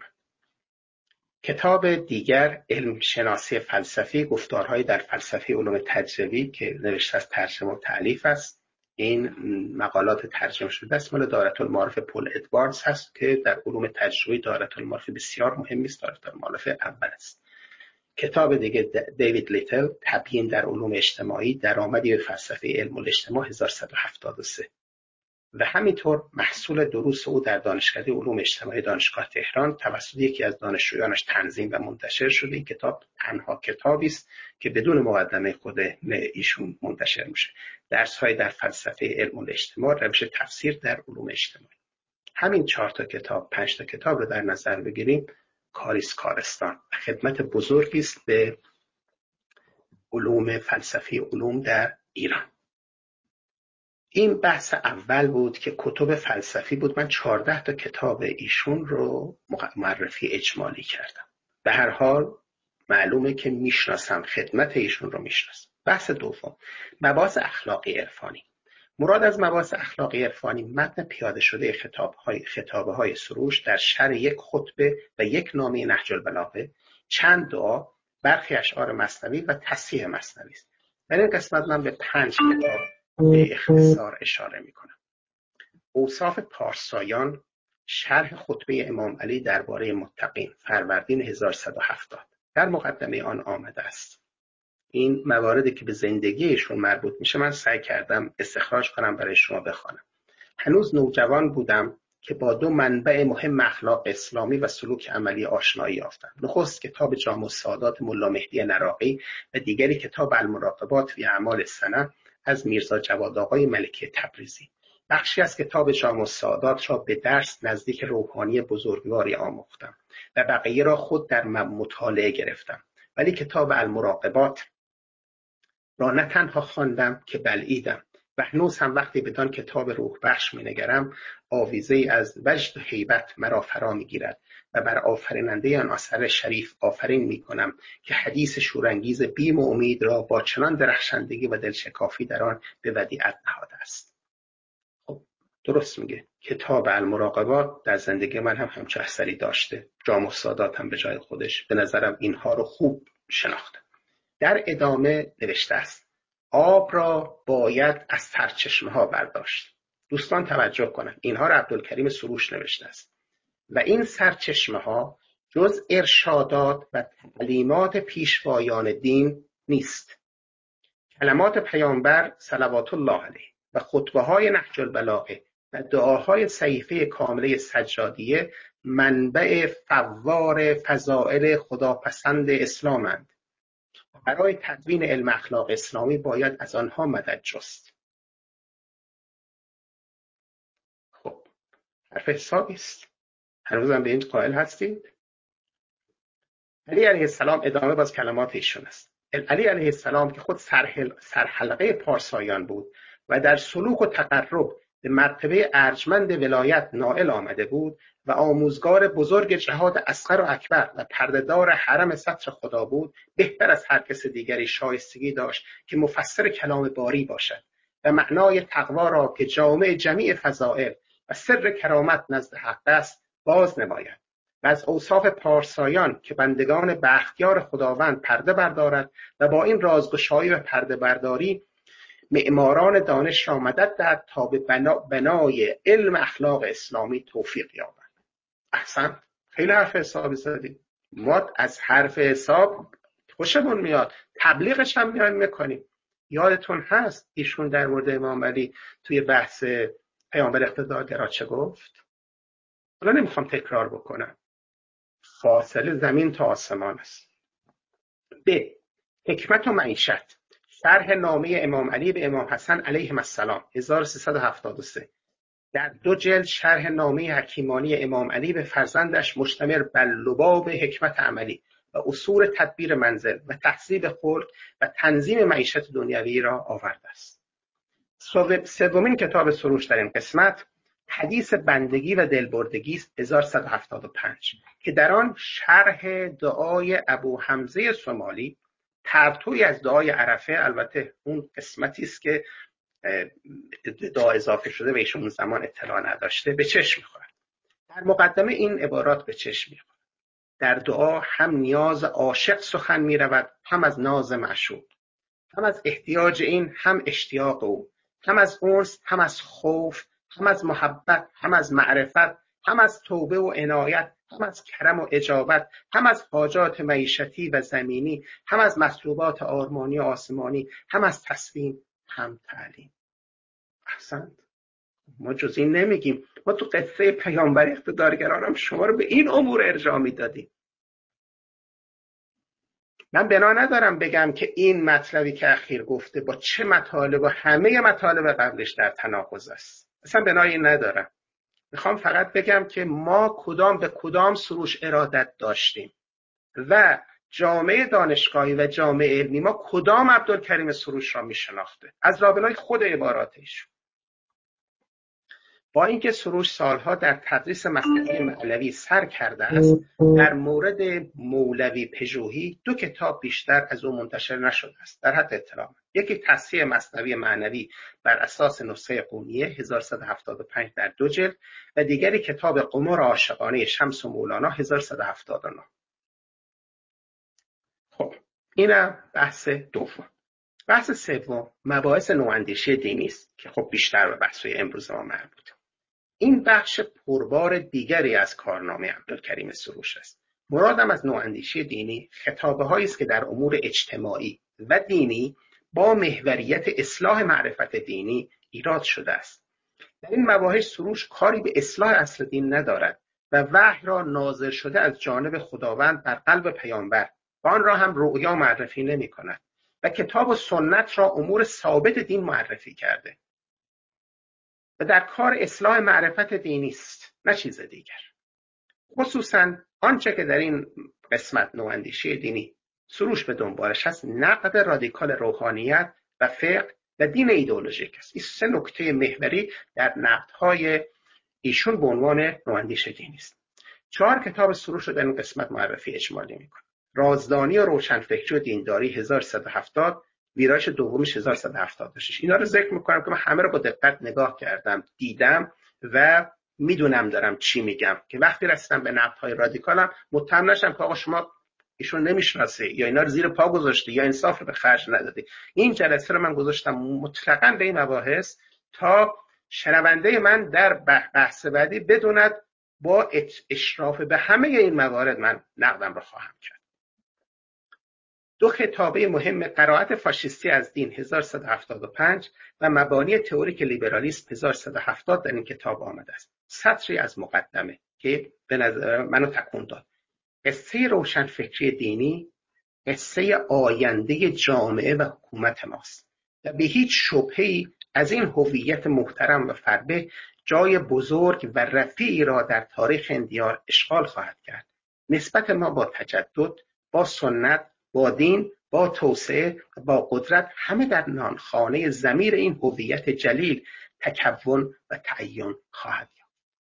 [SPEAKER 2] کتاب دیگر علم شناسی فلسفی، گفتارهای در فلسفه علوم تجربی که نوشته از ترجمه و تألیف است. این مقالات ترجمه شده است مال دایرةالمعارف پل ادواردز هست که در علوم تجربی دایرةالمعارف بسیار مهمی است، دایرةالمعارف اول است. کتاب دیگه دیوید لیتل، تبیین در علوم اجتماعی، درآمدی به فلسفه علم الاجتماع 1173. و همینطور محصول دروس او در دانشکده علوم اجتماعی دانشگاه تهران توسط یکی از دانشجویانش تنظیم و منتشر شده. این کتاب تنها کتابی است که بدون مقدمه خود ایشون منتشر میشه. درس‌های در فلسفه علم الاجتماع، روش تفسیر در علوم اجتماعی. همین 4 تا کتاب، 5 تا کتاب رو در نظر بگیریم، کاریست کارستان، خدمت بزرگی است به علوم فلسفی علوم در ایران. این بحث اول بود که کتب فلسفی بود. من 14 تا کتاب ایشون رو معرفی اجمالی کردم. به هر حال معلومه که میشناسم، خدمت ایشون رو میشناسم. بحث دوم، مباحث اخلاقی عرفانی. مراد از مباحث اخلاقی عرفانی متن پیاده شده خطابه های سروش در شرح یک خطبه و یک نامه نهج البلاغه، چند دعا، برخی اشعار مثنوی و تصحیح مثنوی است. در این قسمت من به 5 کتاب به اختصار اشاره میکنم. اوصاف پارسایان، شرح خطبه امام علی درباره متقین، فروردین 1170. در مقدمه آن آمده است. این مواردی که به زندگیشون مربوط میشه من سعی کردم استخراج کنم برای شما بخوانم. هنوز نوجوان بودم که با 2 منبع مهم اخلاق اسلامی و سلوک عملی آشنایی یافتم. نخست کتاب جامع السعادات ملا مهدی نراقی و دیگری کتاب المراقبات فی اعمال السنه از میرزا جواد آقای ملکی تبریزی. بخشی از کتاب جامع السعادات را به درس نزدیک روحانی بزرگواری آموختم و بقیه را خود در مطالعه گرفتم. ولی کتاب المراقبات را نه تنها خواندم که بلعیدم و هنوز هم وقتی بدان کتاب روح بخش می نگرم آویزه‌ای از وجد و هیبت مرا فرا می گیرد و بر آفریننده آن اثر شریف آفرین می کنم که حدیث شورانگیز بیم و امید را با چنان درخشندگی و دلشکافی در آن به ودیعت نهاده است. خب درست میگه. کتاب المراقبات در زندگی من هم همچه اثری داشته. جام و سادات هم به جای خودش. به نظرم اینها رو خوب شناخته. در ادامه نوشته است آب را باید از سرچشمه ها برداشت. دوستان توجه کنند، اینها را عبدالکریم سروش نوشته است و این سرچشمه ها جز ارشادات و تعلیمات پیشوایان دین نیست. کلمات پیامبر صلوات الله علیه و خطبه های نهج البلاغه و دعاهای صحیفه کامله سجادیه منبع فوار فضائل خداپسند اسلامند. برای تدوین علم اخلاق اسلامی باید از آنها مدد جست. خب حرف حسابی است. هنوزم به این قائل هستید؟ علی علیه السلام ادامه باز کلمات ایشون است. علی علیه السلام که خود سرحلقه پارسایان بود و در سلوک و تقرب به مرتبه ارجمند ولایت نائل آمده بود و آموزگار بزرگ جهاد اصغر و اکبر و پردهدار حرم ستر خدا بود، بهتر از هر کس دیگری شایستگی داشت که مفسر کلام باری باشد و معنای تقوا را که جامع جمیع فضائل و سر کرامت نزد حق است باز نماید و از اوصاف پارسایان که بندگان بختیار خداوند پرده بردارد و با این رازگشایی و پرده برداری معماران دانش را مدد دهد تا به بنای علم اخلاق اسلامی توفیق یابند. احسن، خیلی حرف حسابی زدید. ما از حرف حساب خوشمون میاد، تبلیغش هم میایم میکنیم. یادتون هست ایشون در مورد امام علی توی بحث پیامبر اقتدارگرا چه گفت؟ حالا نمیخوام تکرار بکنم. فاصله زمین تا آسمان است. ب. حکمت و معیشت. شرح نامه امام علی به امام حسن علیه السلام 1373. در 2 جلد شرح نامه حکیمانی امام علی به فرزندش مشتمل بر لباب حکمت عملی و اصول تدبیر منزل و تهذیب خلق و تنظیم معیشت دنیوی را آورده است. سومین کتاب سروش در این قسمت حدیث بندگی و دلبردگی است 1175 که در آن شرح دعای ابو حمزه سومالی، ترتوی از دعای عرفه، البته اون قسمتی است که دعا اضافه شده و ایشون اون زمان اطلاع نداشته، به چشم می‌خورد. در مقدمه این عبارات به چشم می‌خورد: در دعا هم نیاز عاشق سخن می‌رود، هم از ناز معشوق، هم از احتیاج این، هم اشتیاق او، هم از انس، هم از خوف، هم از محبت، هم از معرفت، هم از توبه و عنایت، هم از کرم و اجابت، هم از حاجات معیشتی و زمینی، هم از مطلوبات آرمانی و آسمانی، هم از تسلیم، هم تعلیم. احسنت. ما جز این نمیگیم. ما تو قصه پیامبر اقتدارگران هم شما رو به این امور ارجاع میدادیم. من بنا ندارم بگم که این مطلبی که اخیر گفته با چه مطالب و همه مطالب قبلش در تناقض است. اصلا بنای این ندارم. میخوام فقط بگم که ما کدام به کدام سروش ارادت داشتیم و جامعه دانشگاهی و جامعه علمی ما کدام عبدالکریم سروش را میشناخته از لابلای خود عباراتش. با اینکه سروش سالها در تدریس مسئله مولوی سر کرده است، در مورد مولوی پژوهی 2 کتاب بیشتر از او منتشر نشده است. در حد اطلاع یکی تصحیح مثنوی معنوی بر اساس نسخه قونیه 1175 در 2 جلد و دیگری کتاب قمر عاشقانه شمس و مولانا 1179. خب اینم بحث دوم. بحث سوم مباحث نواندیشی دینی است که خب بیشتر به بحث‌های امروز ما مربوطه. این بخش پربار دیگری از کارنامه عبدالکریم سروش است. مرادم از نواندیشی دینی خطابه‌هایی است که در امور اجتماعی و دینی با محوریت اصلاح معرفت دینی ایراد شده است. در این مباحث سروش کاری به اصلاح اصل دین ندارد و وحی را نازل شده از جانب خداوند بر قلب پیامبر و آن را هم رؤیا معرفی نمی‌کند و کتاب و سنت را امور ثابت دین معرفی کرده و در کار اصلاح معرفت دینی است، نه چیز دیگر. خصوصاً آنچه که در این قسمت نواندیشی دینی سروش به دنبالش هست نقد رادیکال روحانیت و فقه و دین ایدئولوژیک است. این 3 نکته محوری در نقدهای ایشون به عنوان نواندیش دینی است. 4 کتاب سروش رو در این قسمت معرفی اجمالی میکنه. رازدانی و روشنفکری و دینداری 1170، ویرایش دومش 1176. اینا رو ذکر میکنم که من همه رو با دقت نگاه کردم، دیدم و میدونم دارم چی میگم که وقتی رسیدم به نقدهای رادیکالم متهم نشم که آقا شما ایشون نمیشناسه یا اینا رو زیر پا گذاشته یا انصاف رو به خرج ندادی. این جلسه رو من گذاشتم مطلقاً به این مباحث تا شنونده من در بحث بعدی بدوند با اشراف به همه این موارد من نقدم رو خواهم کرد. 2 کتابه مهم: قرائت فاشیستی از دین 1175 و مبانی تئوریک لیبرالیسم 1170 در این کتاب آمده است. سطری از مقدمه که به نظر منو تکون داد. قصه روشنفکری دینی قصه آینده جامعه و حکومت ماست و به هیچ شبهه‌ای از این هویت محترم و فربه جای بزرگ و رفیعی را در تاریخ اندیار اشغال خواهد کرد. نسبت ما با تجدد، با سنت، با دین، با توسعه و با قدرت همه در نانخانه ضمیر این هویت جلیل تکون و تعین خواهد یافت.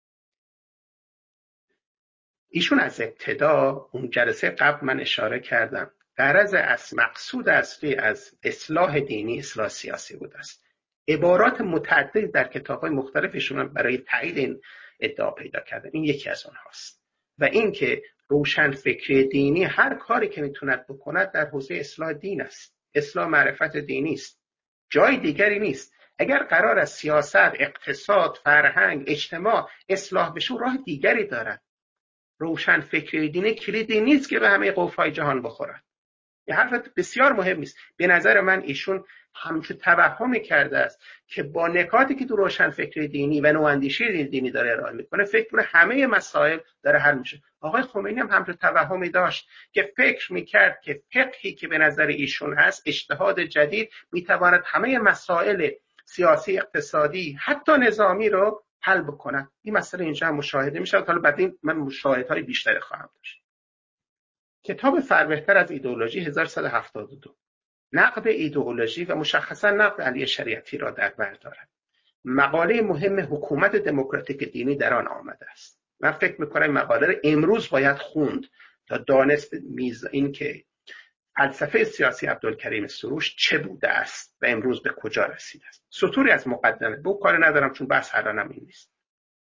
[SPEAKER 2] ایشون از ابتدا اون جلسه قبل من اشاره کردم غرض مقصود اصلی از اصلاح دینی اصلاح سیاسی بود است. عبارات متعددی در کتاب‌های مختلفشون برای تایید این ادعا پیدا کردن. این یکی از اونهاست. و اینکه روشنفکری دینی هر کاری که میتوند بکند در حوزه اصلاح دین است. اصلاح معرفت دینی است. جای دیگری نیست. اگر قرار است سیاست، اقتصاد، فرهنگ، اجتماع اصلاح بشه راه دیگری دارد. روشنفکری دینی کلیدی نیست که به همه قفل‌های جهان بخورد. این حرف بسیار مهم است. به نظر من ایشون همچون توهمی کرده است که با نکاتی که تو روشنفکری دینی و نواندیشی دینی داره ارائه میکنه فکر کنه همه مسائل داره حل میشه. آقای خمینی هم همچون توهمی داشت که فکر میکرد که فقهی که به نظر ایشون هست، اجتهاد جدید، میتواند همه مسائل سیاسی، اقتصادی، حتی نظامی رو حل بکنه. این مسئله اینجا هم مشاهده میشه. حالا بعد من مشاهدهای بیشتری خواهم داشت. کتاب فربهتر از ایدئولوژی 1172 نقد ایدئولوژی و مشخصا نقد علی شریعتی را در بر دارد. مقاله مهم حکومت دموکراتیک دینی در آن آمده است. من فکر میکنم مقاله را امروز باید خوند تا دانست این که فلسفه سیاسی عبدالکریم سروش چه بوده است و امروز به کجا رسیده است. سطوری از مقدمه به کار ندارم چون بحث الانم این نیست.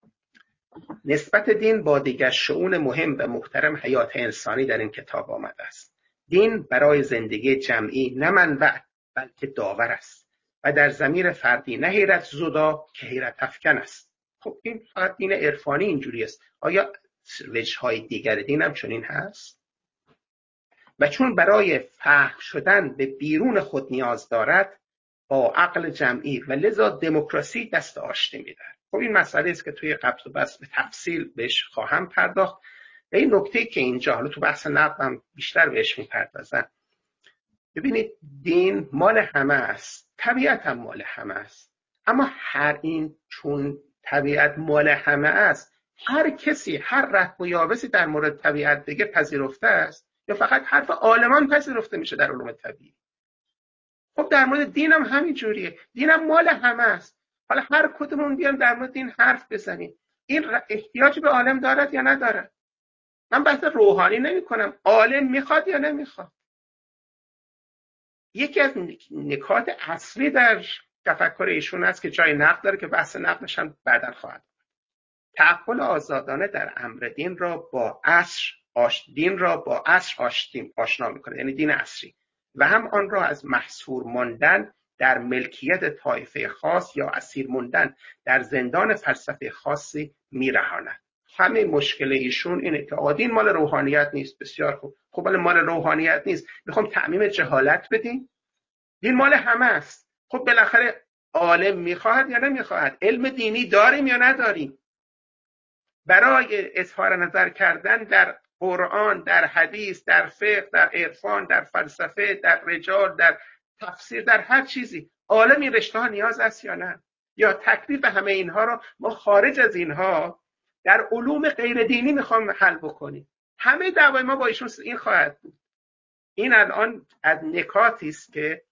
[SPEAKER 2] نسبت دین با دیگر شئون مهم و محترم حیات انسانی در این کتاب آمده است. دین برای زندگی جمعی نه منبع بلکه داور است و در ضمیر فردی نه حیرت زدا که حیرت افکن است. خب این فقط دین عرفانی اینجوری است. آیا وجه‌های دیگر دین هم چنین هست؟ و چون برای فهم شدن به بیرون خود نیاز دارد با عقل جمعی و لذا دموکراسی دست آشتی می‌دهد. خب این مسئله است که توی قبض و بسط به تفصیل بهش خواهم پرداخت. و این نکته که اینجا حالا تو بحث نقدم بیشتر بهش میپردازم. ببینید دین مال همه است، طبیعت هم مال همه است. اما هر این چون طبیعت مال همه است، هر کسی هر رهب و یابسی در مورد طبیعت دیگه پذیرفته است یا فقط حرف عالمان پذیرفته میشه در علوم طبیعی؟ خب در مورد دین هم همین جوریه. دین هم مال همه است. حالا هر کدومون بیان در مورد دین حرف بزنیم. این احتیاج به عالم دارد یا ندارد؟ من بحث روحانی نمی کنم. عالم میخواد یا نمیخواد؟ یکی از نکات اصلی در تفکر ایشون است که جای نقد داره که بحث نقدش هم بعداً خواهد. تعقل آزادانه در امر دین را با عصر آشنا میکنه، یعنی دین عصری، و هم آن را از محصور ماندن در ملکیت طایفه خاص یا اسیر موندن در زندان فلسفه خاصی میرهاند. همه مشکل ایشون اینه که آقا دین مال روحانیت نیست. بسیار خوب. خب مال روحانیت نیست، میخوام تعمیم جهالت بدیم. دین مال همه است. خب بالاخره عالم میخواهد یا نمیخواهد؟ علم دینی داریم یا نداریم؟ برای اظهار نظر کردن در قرآن، در حدیث، در فقه، در عرفان، در فلسفه، در رجال، در تفسیر، در هر چیزی عالم این رشته ها نیاز است یا نه؟ یا تکلیف همه اینها رو ما خارج از اینها در علوم غیر دینی میخوام حل بکنیم؟ همه دعوای ما با ایشون این خواهد بود. این الان از نکاتی است که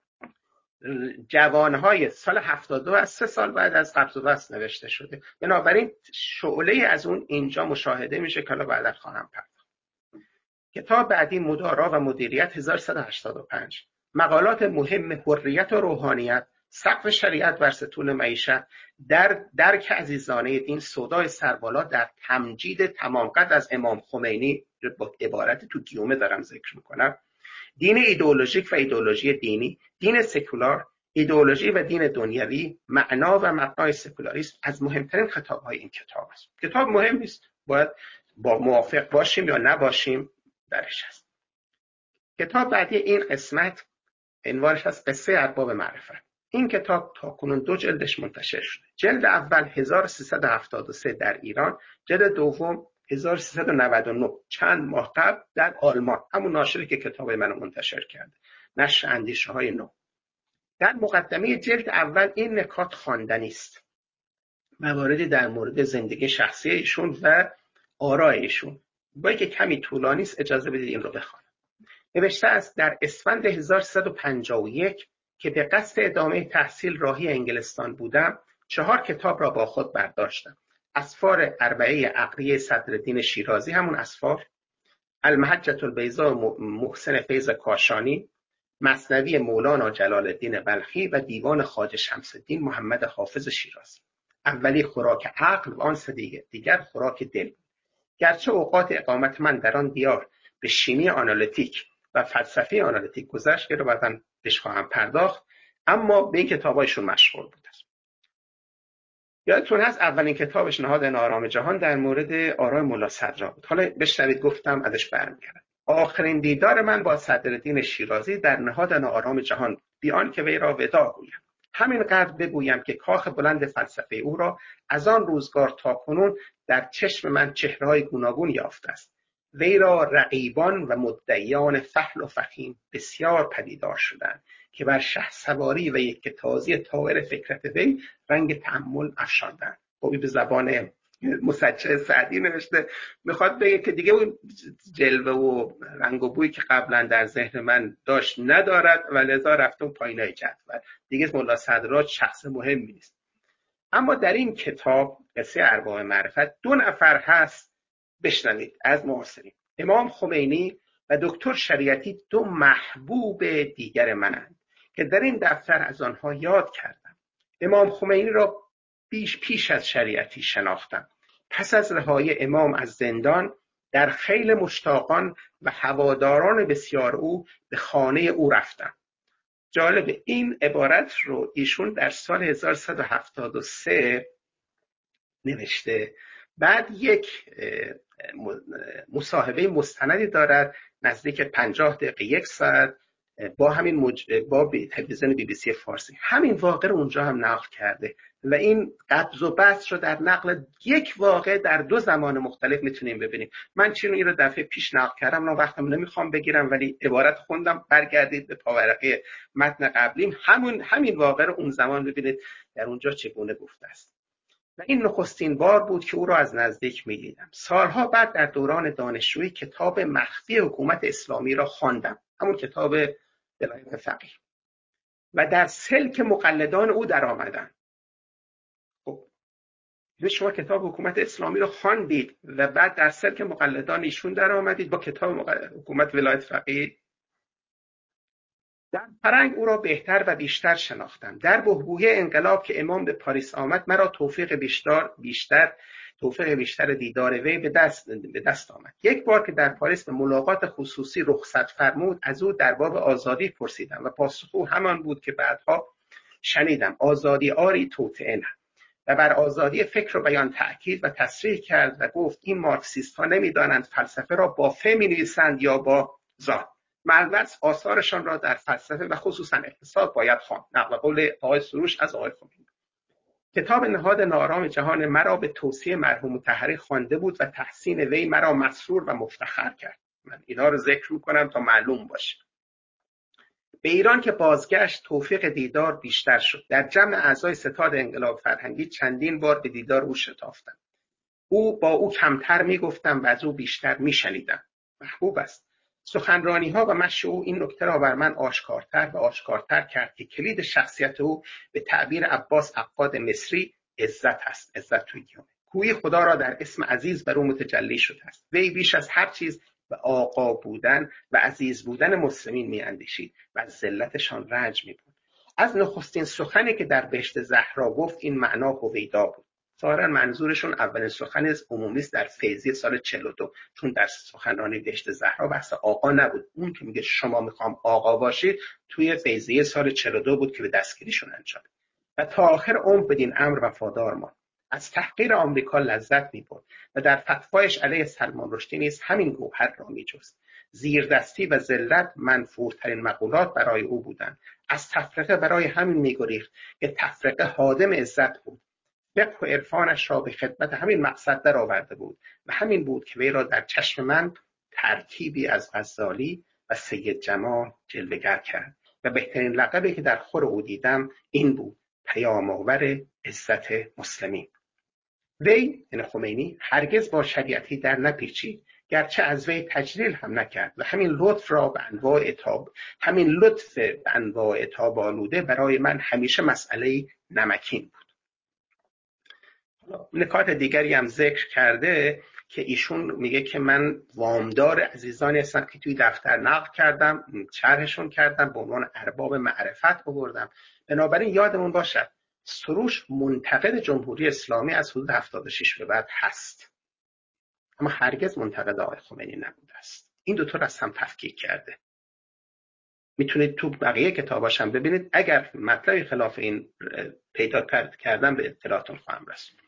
[SPEAKER 2] جوانهای سال 72 از 3 سال بعد از قبض و بسط نوشته شده. بنابراین شعله از اون اینجا مشاهده میشه که بعدا خواهم پرداخت. کتاب بعدی مدارا و مدیریت 1185. مقالات مهم حریت و روحانیت، سقف شریعت بر ستون معیشت، درک عزیزانه دین، سودای سربالا در تمجید تمام قد از امام خمینی، با عبارت تو گیومه دارم ذکر میکنم، دین ایدئولوژیک و ایدئولوژی دینی، دین سکولار، ایدئولوژی و دین دنیوی، معنا و مبنای سکولاریسم از مهمترین خطاب‌های این کتاب است. کتاب مهم است، باید با موافق باشیم یا نباشیم درش است. کتاب بعدی این قسمت عنوانش از قصه ارباب معرفت. این کتاب تاکنون 2 جلدش منتشر شده. جلد اول 1373 در ایران، جلد دوم 1399 چند ماه قبل در آلمان، همون ناشری که کتاب منو منتشر کرده، نشر اندیشه های نو. در مقدمه جلد اول این نکات خواندنی است، مواردی در مورد زندگی شخصی ایشون و آراء ایشون. با اینکه کمی طولانی است اجازه بدید این رو بخوانم. نوشته است در اسفند 1351 که به قصد ادامه تحصیل راهی انگلستان بودم، 4 کتاب را با خود برداشتم. اسفار اربعه عقلیه صدرالدین شیرازی، همون اسفار، المحجة البیضاء محسن فیض کاشانی، مثنوی مولانا جلال الدین بلخی و دیوان خواجه شمس الدین محمد حافظ شیرازی. اولی خوراک عقل و آن دیگر خوراک دل. گرچه اوقات اقامت من در آن دیار به شیمی آنالیتیک و فلسفه آنالیتیک گذشت که رو بعداً بهش خواهم پرداخت، اما به این کتابایشون مشغول بود. یادتون هست اولین کتابش نهاد ناآرام جهان در مورد آراء ملا صدرا بود. حالا بشنوید گفتم ازش برمیگردم. آخرین دیدار من با صدرالدین شیرازی در نهاد ناآرام جهان، بیان که وی را وداع گویم. همینقدر بگویم که کاخ بلند فلسفه او را از آن روزگار تا کنون در چشم من چهره‌های گوناگون یافته است. وی را رقیبان و مدعیان فحل و فخیم بسیار پدیدار شدند که بر شهسواری و یک تازی طائر فکرت وی رنگ تأمل افشاندند. خب به زبان مسجع سعدی نوشته، میخواد بگه که دیگه اون جلوه و رنگ و بویی که قبلا در ذهن من داشت ندارد و لذا رفتم پایینای جدول. دیگه ملا صدرا شخص مهمی نیست. اما در این کتاب قصه ارباب معرفت 2 نفر هست، بشنوید، از معاصرین. امام خمینی و دکتر شریعتی 2 محبوب دیگر منند که در این دفتر از آنها یاد کردم. امام خمینی را پیش از شریعتی شناختم. پس از رهایی امام از زندان در خیل مشتاقان و هواداران بسیار او به خانه او رفتم. جالب، این عبارت رو ایشون در سال 1173 نوشته. بعد یک مصاحبه مستندی دارد نزدیک 50 دقیقه 1 ساعت با همین با تلویزیون BBC فارسی. همین واقعه رو اونجا هم نقل کرده و این قبض و بسط رو در نقل یک واقعه در 2 زمان مختلف میتونیم ببینیم. من چون این رو دفعه پیش نقل کردم، نه وقتم نمیخوام بگیرم، ولی عبارت خوندم، برگردید به پاورقی متن قبلیم، همین واقعه رو اون زمان ببینید در اونجا چگونه گفته است. و این نخستین بار بود که او را از نزدیک می‌دیدم. سالها بعد در دوران دانشجویی کتاب مخفی حکومت اسلامی را خواندم، همون کتاب ولایت فقیه، و در سلک مقلدان او در آمدم. خب شما کتاب حکومت اسلامی را خواندید و بعد در سلک مقلدان ایشون در آمدید با کتاب حکومت ولایت فقیه. در فرنگ او را بهتر و بیشتر شناختم. در بحبوحه انقلاب که امام به پاریس آمد، مرا توفیق بیشتر دیدار وی به دست آمد. یک بار که در پاریس به ملاقات خصوصی رخصت فرمود، از او در باب آزادی پرسیدم و پاسخ او همان بود که بعدها شنیدم: آزادی آری توطئه نه. و بر آزادی فکر و بیان تأکید و تصریح کرد و گفت این مارکسیست ها نمیدانند فلسفه را با ف می‌نویسند یا با زا. ملوث آثارشان را در فلسفه و خصوصا اقتصاد باید خواند. نقل قول آقای سروش از آقای خمینی. کتاب نهاد ناآرام جهان مرا به توصیه مرحوم مطهری خوانده بود و تحسین وی مرا مسرور و مفتخر کرد. من اینا رو ذکر میکنم تا معلوم باشه. به ایران که بازگشت توفیق دیدار بیشتر شد. در جمع اعضای ستاد انقلاب فرهنگی چندین بار به دیدار او شتافتم. با او کمتر میگفتم و از او بیشتر میشنیدم. محبوب است. سخنرانی ها و مشی او این نکته را بر من آشکارتر و آشکارتر کرد که کلید شخصیت او به تعبیر عباس عقاد مصری عزت است. عزت توی گیامه گویی خدا را در اسم عزیز بر او متجلی شده است. وی بیش از هر چیز به آقا بودن و عزیز بودن مسلمین می اندیشید و از ذلتشان رنج می بود. از نخستین سخنی که در بهشت زهرا گفت این معنا هویدا بود. ظاهرا منظورشون اولین سخن عمومی است در فیضی سال 42، چون در سخنرانی بهشت زهرا بحث آقا نبود. اون که میگه شما میخوام آقا باشید توی فیضی سال 42 بود که به دستگیریشون انجام و تا آخر عمر بدین امر وفادار ماند. از تحقیر آمریکا لذت می‌برد و در فتوایش علیه سلمان رشدی نیز همین گوهر را می‌جست. زیردستی و ذلت منفورترین مقولات برای او بودند. از تفرقه برای همین می‌گریخت که تفرقه هادم عزت بود. فقه و عرفانش را به خدمت همین مقصد درآورده بود و همین بود که وی را در چشم من ترکیبی از غزالی و سید جمال جلوه‌گر کرد و بهترین لقبی که در خور او دیدم این بود: پیام آور عزت مسلمین. وی یعنی خمینی هرگز با شریعتی در نپیچید، گرچه از وی تجلیل هم نکرد و همین لطف به انواع عتاب آلوده برای من همیشه مسئله نمکین بود. نکات دیگری هم ذکر کرده که ایشون میگه که من وامدار عزیزانی هستم که توی دفتر نقل کردم، شرحشون کردم، به عنوان ارباب معرفت آوردم. بنابراین یادمون باشد سروش منتقد جمهوری اسلامی از حدود 76 به بعد هست، اما هرگز منتقد آقای خمینی نبوده است. این دو تا را از هم تفکیک کرده. میتونید تو بقیه کتاباش هم ببینید. اگر مطلبی خلاف این پیدا کردم به اطلاعاتون خواهم رسوند.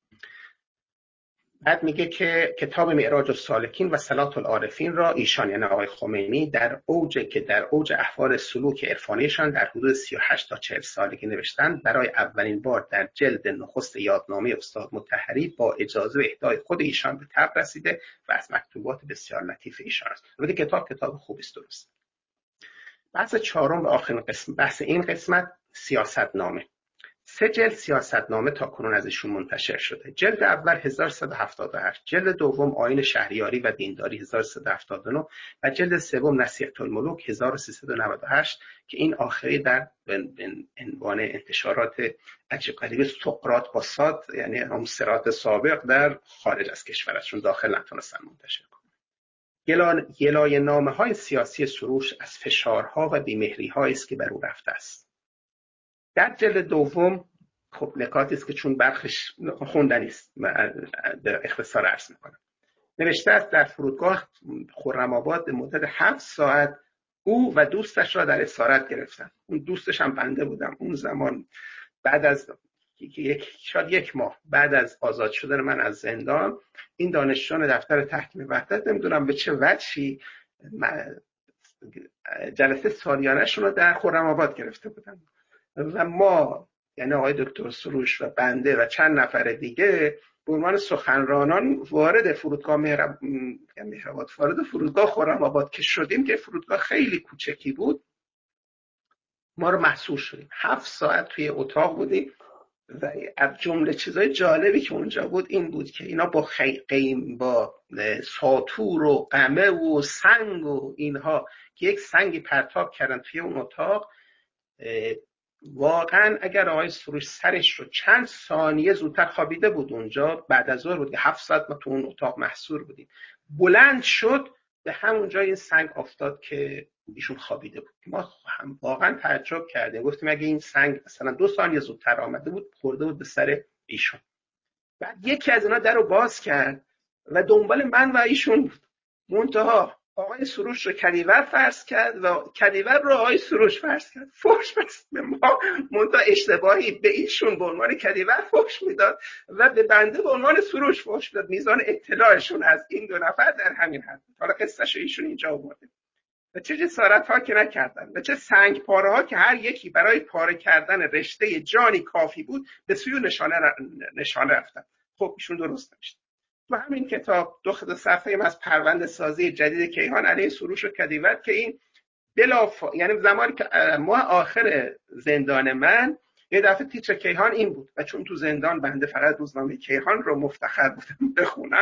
[SPEAKER 2] بعد میگه که کتاب معراج السالکین و صلات العارفین را ایشان یعنی آقای خمینی در اوج احوال سلوک عرفانیشان در حدود 38 تا 40 سالگی نوشتند، برای اولین بار در جلد نخست یادنامه استاد مطهری با اجازه و اهدای خود ایشان به طبع رسیده و از مکتوبات بسیار لطیف ایشان است. البته کتاب خوبی است. درست. بحث چهارم و آخرین قسمت بحث این قسمت سیاستنامه. 3 جلد سیاستنامه تا کنون از ایشون منتشر شده. جلد اول 1378، جلد دوم آیین شهریاری و دینداری 1379 و جلد سوم نصیحة الملوک 1398 که این آخری در عنوان انتشارات عجیب غریب سقراط با صاد، یعنی هم صراط سابق در خارج از کشور است، چون داخل نتونستن منتشر کنن. گلایه نامه های سیاسی سروش از فشارها و بیمهری هایی است که بر او رفته است. در جلد دوم خب نکاتی است که چون برخش خوندنی است به اختصار عرض میکنم. نوشته است در فرودگاه خرم‌آباد به مدت 7 ساعت او و دوستش را در اسارت گرفتن. اون دوستش هم بنده بودم اون زمان. بعد از شاید یک ماه بعد از آزاد شدن من از زندان، این دانشجویان دفتر تحکیم وحدت نمیدونم به چه وجهی جلسه سالیانه‌شون رو در خرم‌آباد گرفته بودن و ما یعنی آقای دکتر سروش و بنده و چند نفر دیگه به عنوان سخنرانان وارد فرودگاه وارد فرودگاه خرم‌آباد که شدیم، که فرودگاه خیلی کوچکی بود، ما رو محصور شدیم. 7 ساعت توی اتاق بودیم و از جمله چیزای جالبی که اونجا بود این بود که اینا با با ساطور و قمه و سنگ و اینها که یک سنگی پرتاب کردن توی اون اتاق. واقعا اگر آقای سروش سرش رو چند ثانیه زودتر خوابیده بود، اونجا بعد از ظهر بود، 7 ساعت ما تو اون اتاق محصور بودیم، بلند شد به همون جای این سنگ افتاد که ایشون خوابیده بود. ما هم واقعا تعجب کردیم، گفتیم اگه این سنگ مثلا 2 ثانیه زودتر آمده بود خورده بود به سر ایشون. بعد یکی از اینا درو باز کرد و دنبال من و ایشون بود. منتها آقای سروش رو کدیور فرض کرد و کدیور رو آقای سروش فرض کرد. فحش بس به ما، منتها اشتباهی به ایشون به عنوان کدیور فحش میداد و به بنده به عنوان سروش فحش میداد. میزان اطلاعشون از این دو نفر در همین حد. حالا قصه‌شو ایشون اینجا آورده. و چه جسارت ها که نکردن و چه سنگ پاره ها که هر یکی برای پاره کردن رشته جانی کافی بود به سوی نشانه رفتن. خب ایشون درست نوشت. و همین کتاب 2 صفحه از پرونده سازی جدید کیهان علیه سروش و کدیور که این یعنی زمانی که ماه آخر زندان من یه دفعه تیتر کیهان این بود و چون تو زندان بنده فقط روزنامه کیهان رو مفتخر بودم بخونم،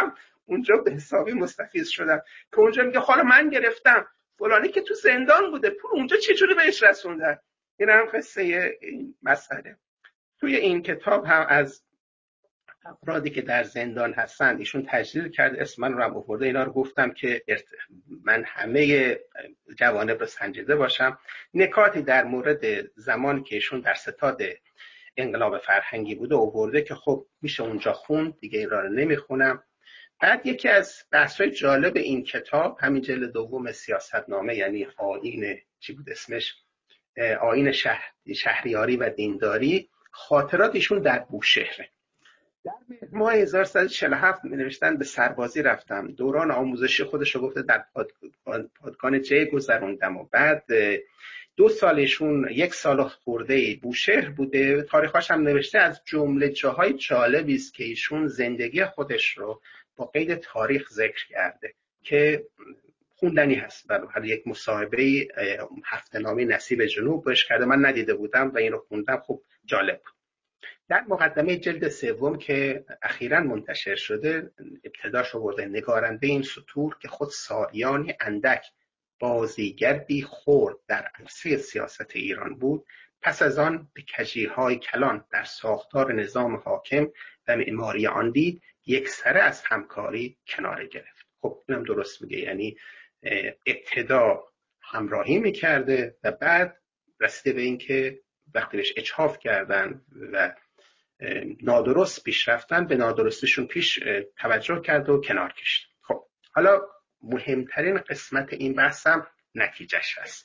[SPEAKER 2] اونجا به حسابی مستفیض شدم که اونجا میگه حالا من گرفتم فلانی که تو زندان بوده پول اونجا چجوری بهش رسوندن. این هم قصه این مسئله. توی این کتاب هم از افرادی که در زندان هستند ایشون تجلیل کرد، اسم من رو هم آورده. اینا رو گفتم که من همه جوانب رو سنجیده باشم. نکاتی در مورد زمان که ایشون در ستاد انقلاب فرهنگی بوده آورده که خب میشه اونجا خوند، دیگه این رو نمیخونم. بعد یکی از بحث‌های جالب این کتاب همین جلد دوم سیاستنامه، یعنی آیین چی بود اسمش، آیین شهریاری و دینداری، خاطرات ایشون در بوشهره. در ماه 1347 می-نوشتن به سربازی رفتم، دوران آموزشی خودش رو گفته در پادگان جی گذروندم و بعد 2 سالشون 1 سال خورده بوشهر بوده. تاریخاش هم نوشته. از جمله جاهای جالبی است که ایشون زندگی خودش رو با قید تاریخ ذکر کرده که خوندنی هست. برای یک مصاحبه هفته‌نامه نصیب جنوب بهش کرده، من ندیده بودم و این رو خوندم، خوب جالب بود. در مقدمه جلد سوم که اخیراً منتشر شده ابتداش آورده: نگارنده این سطور که خود سالیانی اندک بازیگر بی خورد در عرصه سیاست ایران بود، پس از آن به کژی‌های کلان در ساختار نظام حاکم و معماری آن دید، یکسره از همکاری کناره گرفت. خب اینم درست میگه، یعنی ابتدا همراهی میکرده و بعد رسیده به این که وقتی بهش اجحاف کردن و نادرست پیش رفتن، به نادرستشون پیش توجه کرد و کنار کشید. خب حالا مهمترین قسمت این بحثم نتیجهش هست.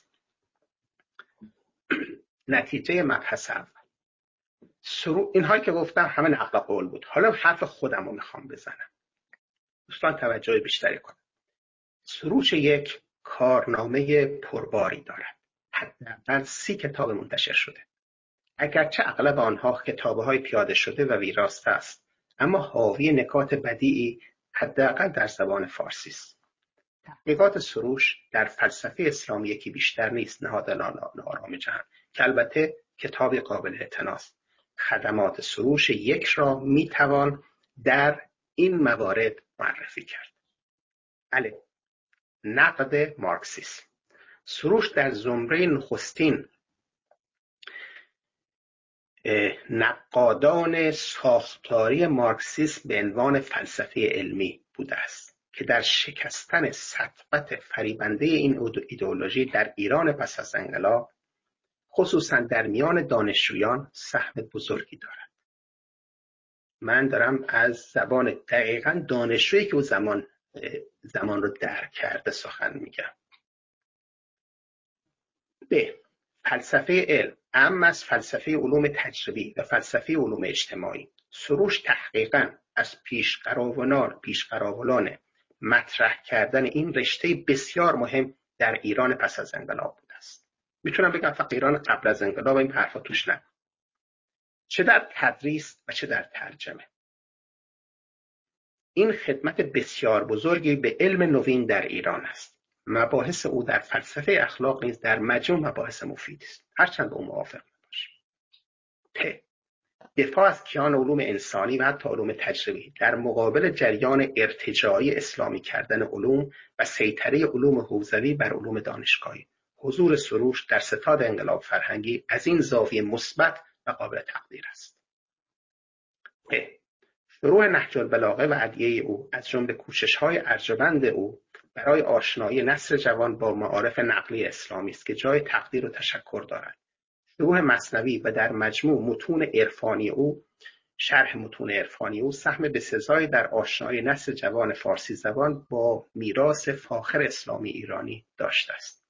[SPEAKER 2] نتیجه مبحث اول، اینهایی که گفتم همه نقل قول بود. حالا حرف خودم رو میخوام بزنم، دوستان توجه بیشتری کنم. سروش 1 کارنامه پرباری دارد، حداقل 30 کتاب منتشر شده. اگرچه اغلب آنها کتاب‌های پیاده شده و ویراسته است، اما حاوی نکات بدیعی حداقل در زبان فارسی است. تحقیقات سروش در فلسفه اسلامی یکی بیشتر نیست، نهاد آرام جهان، که البته کتابی قابل اعتنا است. خدمات سروش 1 را میتوان در این موارد معرفی کرد. الف، نقد مارکسیسم. سروش در زمره نخستین نقادان ساختاری مارکسیسم به عنوان فلسفه علمی بوده است که در شکستن سطوت فریبنده این ایدئولوژی در ایران پس از انقلاب، خصوصا در میان دانشجویان، سهم بزرگی دارد. من دارم از زبان دقیقاً دانشجویی که اون زمان رو درک کرده سخن میگم. ب، فلسفه علم اهم از فلسفه علوم تجربی و فلسفه علوم اجتماعی. سروش تحقیقاً از پیشقراولان مطرح کردن این رشته بسیار مهم در ایران پس از انقلاب بوده است. میتونم بگم فقط ایران قبل از انقلاب این حرفا توش نه، چه در تدریس و چه در ترجمه. این خدمت بسیار بزرگی به علم نوین در ایران است. مباحث او در فلسفه اخلاق نیز در مجموع مباحث مفیدی است، هرچند او موافق نباشیم. ت، دفاع از کیان علوم انسانی و حتی علوم تجربی در مقابل جریان ارتجاعی اسلامی کردن علوم و سیطره علوم حوزوی بر علوم دانشگاهی. حضور سروش در ستاد انقلاب فرهنگی از این زاویه مثبت و قابل تقدیر است. پ، شروع نهج البلاغه و ادعیه او از جمله کوشش‌های ارجمند او برای آشنایی نسل جوان با معارف نقلی اسلامی است که جای تقدیر و تشکر دارد. شروح مثنوی و در مجموع متون عرفانی او، شرح متون عرفانی او، سهم بسزایی در آشنایی نسل جوان فارسی زبان با میراث فاخر اسلامی ایرانی داشته است.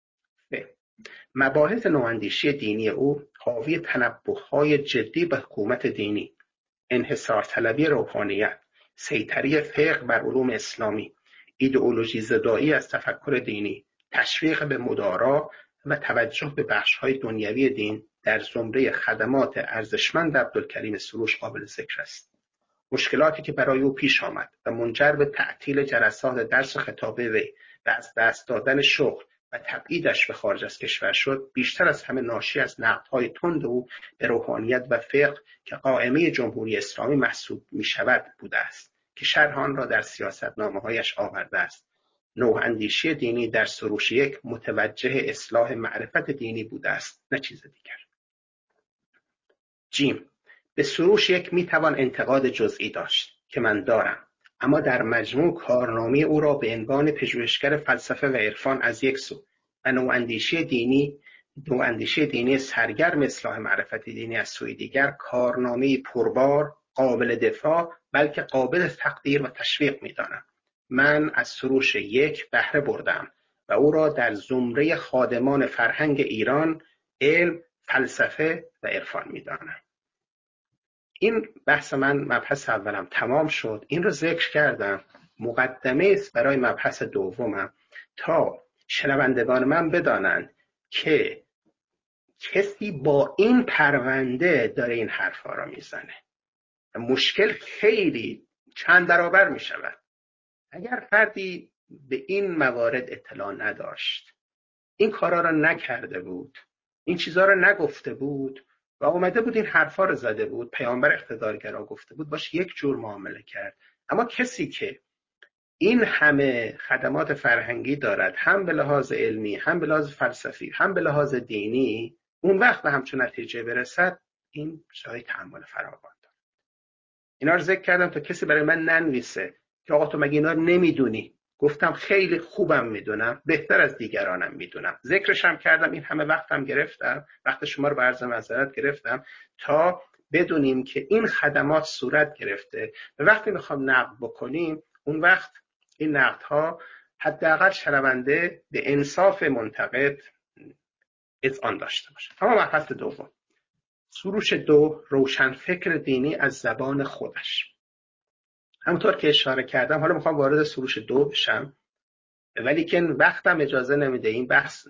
[SPEAKER 2] مباحث نواندیشی دینی او حاوی تنبؤهای جدی به حکومت دینی، انحصار طلبی روحانیت، سیطره فقه بر علوم اسلامی، ایدئولوژی زدایی از تفکر دینی، تشویق به مدارا و توجه به بخش‌های دنیوی دین در زمره خدمات ارزشمند عبدالکریم سروش قابل ذکر است. مشکلاتی که برای او پیش آمد و منجر به تعطیل جلسات درس خطابه وی و از دست دادن شغل و تبعیدش به خارج از کشور شد، بیشتر از همه ناشی از نقدهای تند او به روحانیت و فقه که قائمه جمهوری اسلامی محسوب می شود بوده است که شرح آن را در سیاستنامه‌هایش آورده است. نواندیشی دینی در سروش یک متوجه اصلاح معرفت دینی بوده است، نه چیز دیگر. جیم: به سروش یک میتوان انتقاد جزئی داشت که من دارم، اما در مجموع کارنامه او را به عنوان پژوهشگر فلسفه و عرفان از یک سو و نواندیشی دینی سرگرم اصلاح معرفت دینی از سوی دیگر کارنامه پربار، قابل دفاع، بلکه قابل تقدیر و تشویق می‌دانم. من از سروش یک بهره بردم و او را در زمره خادمان فرهنگ ایران، علم، فلسفه و عرفان می‌دانم. این بحث من مبحث اولم تمام شد. این رو ذکر کردم، مقدمه است برای مبحث دومم تا شنوندگان من بدانند که کسی با این پرونده داره این حرفا را میزنه. مشکل خیلی چند برابر می شود. اگر فردی به این موارد اطلاع نداشت، این کارا را نکرده بود، این چیزا را نگفته بود و اومده بود این حرفا رو زده بود، پیامبر اقتدارگرا گفته بود، باش یک جور معامله کرد. اما کسی که این همه خدمات فرهنگی دارد، هم به لحاظ علمی، هم به لحاظ فلسفی، هم به لحاظ دینی، اون وقت به همچون نتیجه برسد، این جای تحمل فراوان داره. اینا رو ذکر کردم تا کسی برای من ننویسه که آقا تو مگه اینا رو نمیدونی. گفتم خیلی خوبم میدونم، بهتر از دیگرانم میدونم. ذکرش هم کردم، این همه وقتم گرفتم، وقت شما رو به عرض معذرت گرفتم تا بدونیم که این خدمات صورت گرفته و وقتی میخوام نقد بکنیم، اون وقت این نقدها حداقل شنونده به انصاف منتقد اذعان داشته باشه. اما مبحث دوم، سروش دو، روشنفکر دینی از زبان خودش. همونطور که اشاره کردم، حالا میخوام وارد سروش دو بشم، ولی که وقتم اجازه نمیده، این بحث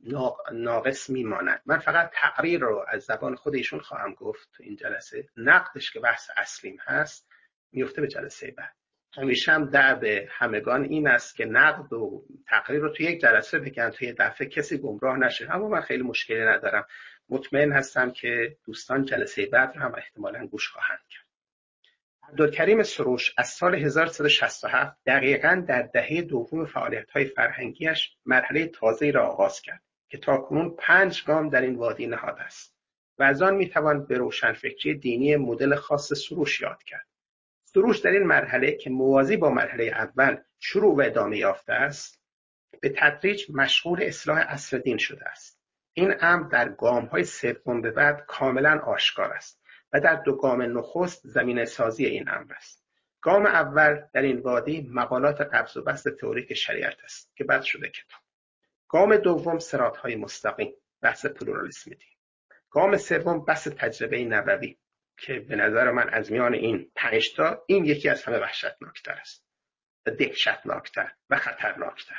[SPEAKER 2] ناقص میماند. من فقط تقریر رو از زبان خود ایشون خواهم گفت تو این جلسه. نقدش که بحث اصلیم هست میفته به جلسه بعد. همیشه هم دعو همگان این است که نقد و تقریر رو تو یک جلسه بگن، توی دفعه کسی گمراه نشه. اما من خیلی مشکلی ندارم، مطمئن هستم که دوستان جلسه بعد رو هم احتمالاً گوش خواهند کرد. عبدالکریم سروش از سال 1367 دقیقاً در دهه دوم فعالیت‌های فرهنگیش مرحله تازه‌ای را آغاز کرد که تاکنون 5 گام در این وادی نهاده است و از آن میتوان به روشنفکری دینی مدل خاص سروش یاد کرد. سروش در این مرحله که موازی با مرحله اول شروع و ادامه یافته است، به تدریج مشغول اصلاح اصل دین شده است. این امر در گام‌های سوم به بعد کاملا آشکار است و در 2 گام نخست زمینه سازی این امر است. گام اول در این وادی مقالات قبض و بسط تئوریک شریعت است که بعد شده کتاب. گام دوم صراط‌های مستقیم، بحث پلورالیسم دین. گام سوم بحث تجربه نبوی که به نظر من از میان این 5 تا این یکی از همه وحشتناکتر است و دهشتناکتر و خطرناکتر.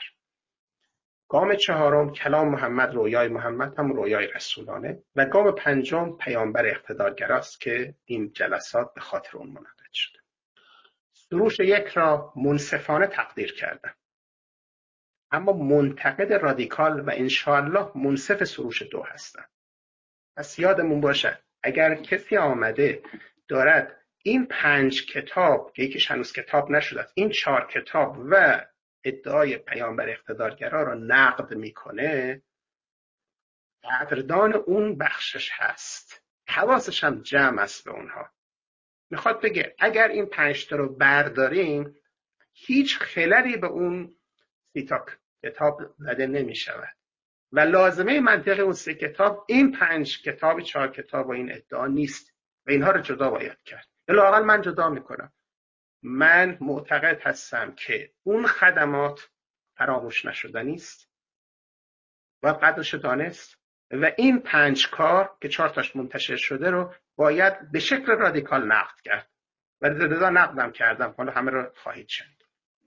[SPEAKER 2] گام چهارم کلام محمد، رویای محمد، هم رویای رسولانه، و گام پنجم پیامبر اقتدارگراست که این جلسات به خاطر اون منعقد شده. سروش یک را منصفانه تقدیر کردم، اما منتقد رادیکال و انشاءالله منصف سروش دو هستم. پس یادمون باشه اگر کسی آمده دارد این 5 کتاب که یکیش هنوز کتاب نشده است، این 4 کتاب و ادعای پیامبر اقتدارگرا را نقد میکنه، قدردان اون بخشش هست، حواسش هم جمع است به اونها. میخواد بگه اگر این 5 تا رو برداریم هیچ خللی به اون 30 تا کتاب زده نمیشود و لازمه منطق اون 3 کتاب این 5 کتاب 4 کتاب و این ادعا نیست و اینها رو جدا باید کرد. لااقل من جدا میکنم. من معتقد هستم که اون خدمات فراموش نشدنی است و قدرش دانست و این 5 کار که 4 تاش منتشر شده رو باید به شکل رادیکال نقد کرد و لذا نقدم کردم. حالا همه رو خواهید شنید.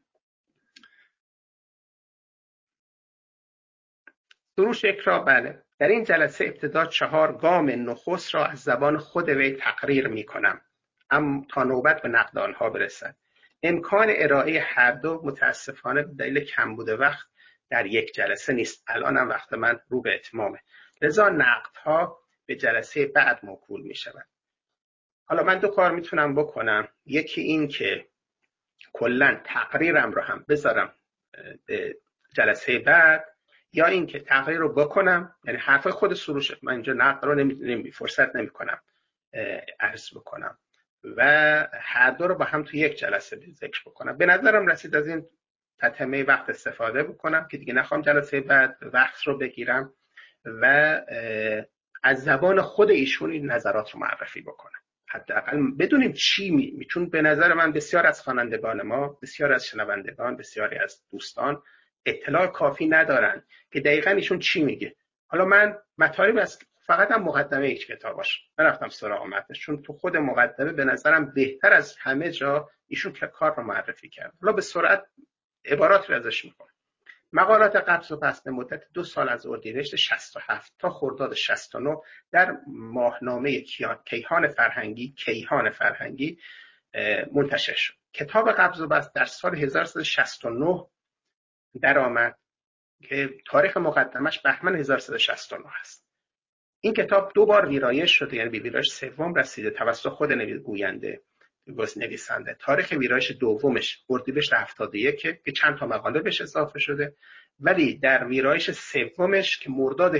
[SPEAKER 2] سروش یک را بله در این جلسه ابتدا 4 گام نخست را از زبان خود وی تقریر می کنم، اما تا نوبت به نقد آنها برسد. امکان ارائه هر دو متاسفانه به دلیل کمبود وقت در یک جلسه نیست. الان هم وقت من رو به اتمامه، لذا نقدها به جلسه بعد موکول می شود. حالا من 2 کار میتونم بکنم. یکی این که کلا تقریرم رو هم بذارم به جلسه بعد، یا اینکه تقریر رو بکنم، یعنی حرف خود سروش، من اینجا نقد رو فرصت نمی کنم عرض بکنم و هر دو رو با هم تو یک جلسه ذکر بکنم. به نظرم رسید از این تتمه وقت استفاده بکنم که دیگه نخوام جلسه بعد وقت رو بگیرم و از زبان خود ایشون این نظرات رو معرفی بکنم، حداقل بدونیم چی چون به نظر من بسیار از خوانندگان ما، بسیار از شنوندگان، بسیاری از دوستان اطلاع کافی ندارن که دقیقاً ایشون چی میگه. حالا من مطالب از فقط هم مقدمه یک کتابش نرفتم سراغ متنش، چون تو خود مقدمه به نظرم بهتر از همه جا ایشون که کار رو معرفی کرد. حالا به سرعت عبارات رو ازش میکنم. مقالات قبض و بسط مدت 2 سال از اردیبهشت 67 تا خرداد 69 در ماهنامه کیهان فرهنگی منتشر شد. کتاب قبض و بسط در سال 1369 درآمد که تاریخ مقدمش بهمن 1369 هست. این کتاب 2 بار ویرایش شده، یعنی به ویرایش سوم رسیده توسط خود نویسنده. تاریخ ویرایش دومش اردیبهشت 71 که چند تا مقاله بهش اضافه شده، ولی در ویرایش سومش که مرداد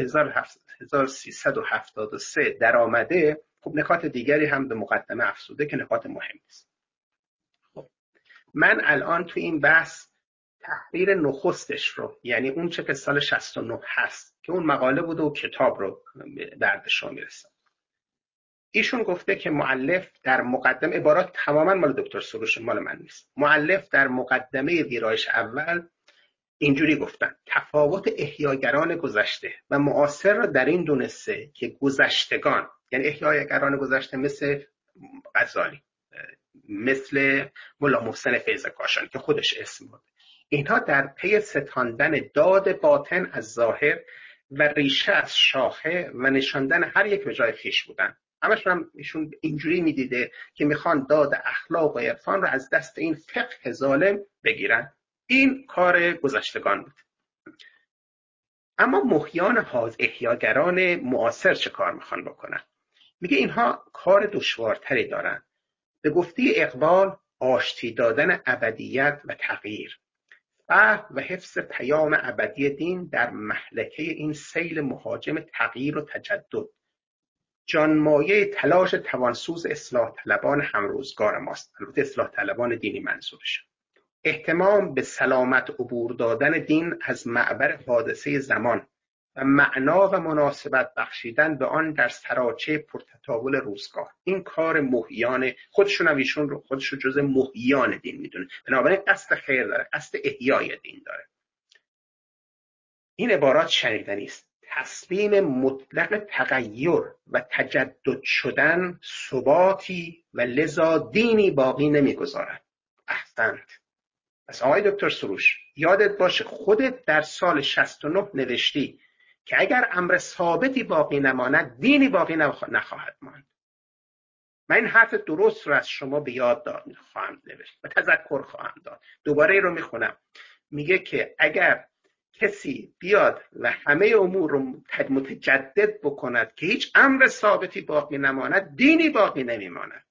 [SPEAKER 2] 1373 درآمده، خب نکات دیگری هم به مقدمه افزوده که نکات مهمی است. خب من الان تو این بحث تحریر نخستش رو، یعنی اون چه که سال 69 هست که اون مقاله بوده و کتاب رو دردشون میرسم. ایشون گفته که مؤلف در مقدمه، عبارات تماما مال دکتر سروش، مال من نیست، مؤلف در مقدمه ویرایش اول اینجوری گفتن: تفاوت احیاگران گذشته و معاصر را در این دونسته که گذشتگان، یعنی احیاگران گذشته مثل غزالی، مثل ملا محسن فیض کاشانی که خودش اسم بود، اینها در پی ستاندن داد باطن از ظاهر و ریشه از شاخه و نشاندن هر یک به جای خویش بودن. همشون هم ایشون اینجوری میدیده که میخوان داد اخلاق و عرفان رو از دست این فقه ظالم بگیرن. این کار گذشتگان بود. اما محیان احیاگران معاصر چه کار میخوان بکنن؟ میگه اینها کار دشوارتری دارن. به گفته اقبال، آشتی دادن ابدیت و تغییر و حفظ پیام ابدی دین در مهلکه این سیل مهاجم تغییر و تجدد، جانمایه تلاش توانسوز اصلاح طلبان همروزگار ماست. البته اصلاح طلبان دینی منظورشه. اهتمام به سلامت عبور دادن دین از معبر حادثه زمان و معنا و مناسبت بخشیدن به آن در سراچه پرتطاول روزگار. این کار محیان خودشون هم، ایشون رو خودش رو جزء محیان دین میدونه، بنابراین قصد خیر داره، قصد احیای دین داره. این عبارات شنیدنی است. تسلیم مطلق تغییر و تجدد شدن ثباتی و لذا دینی باقی نمیگذارد. احسنت. پس آقای دکتر سروش، یادت باشه خودت در سال 69 نوشتی که اگر امر ثابتی باقی نماند، دینی باقی نخواهد ماند. من این حرف درست رو از شما به یاد خواهم نوشت و تذکر خواهم داد. دوباره این رو میخونم. میگه که اگر کسی بیاد و همه امور رو متجدد بکند که هیچ امر ثابتی باقی نماند، دینی باقی نمیماند.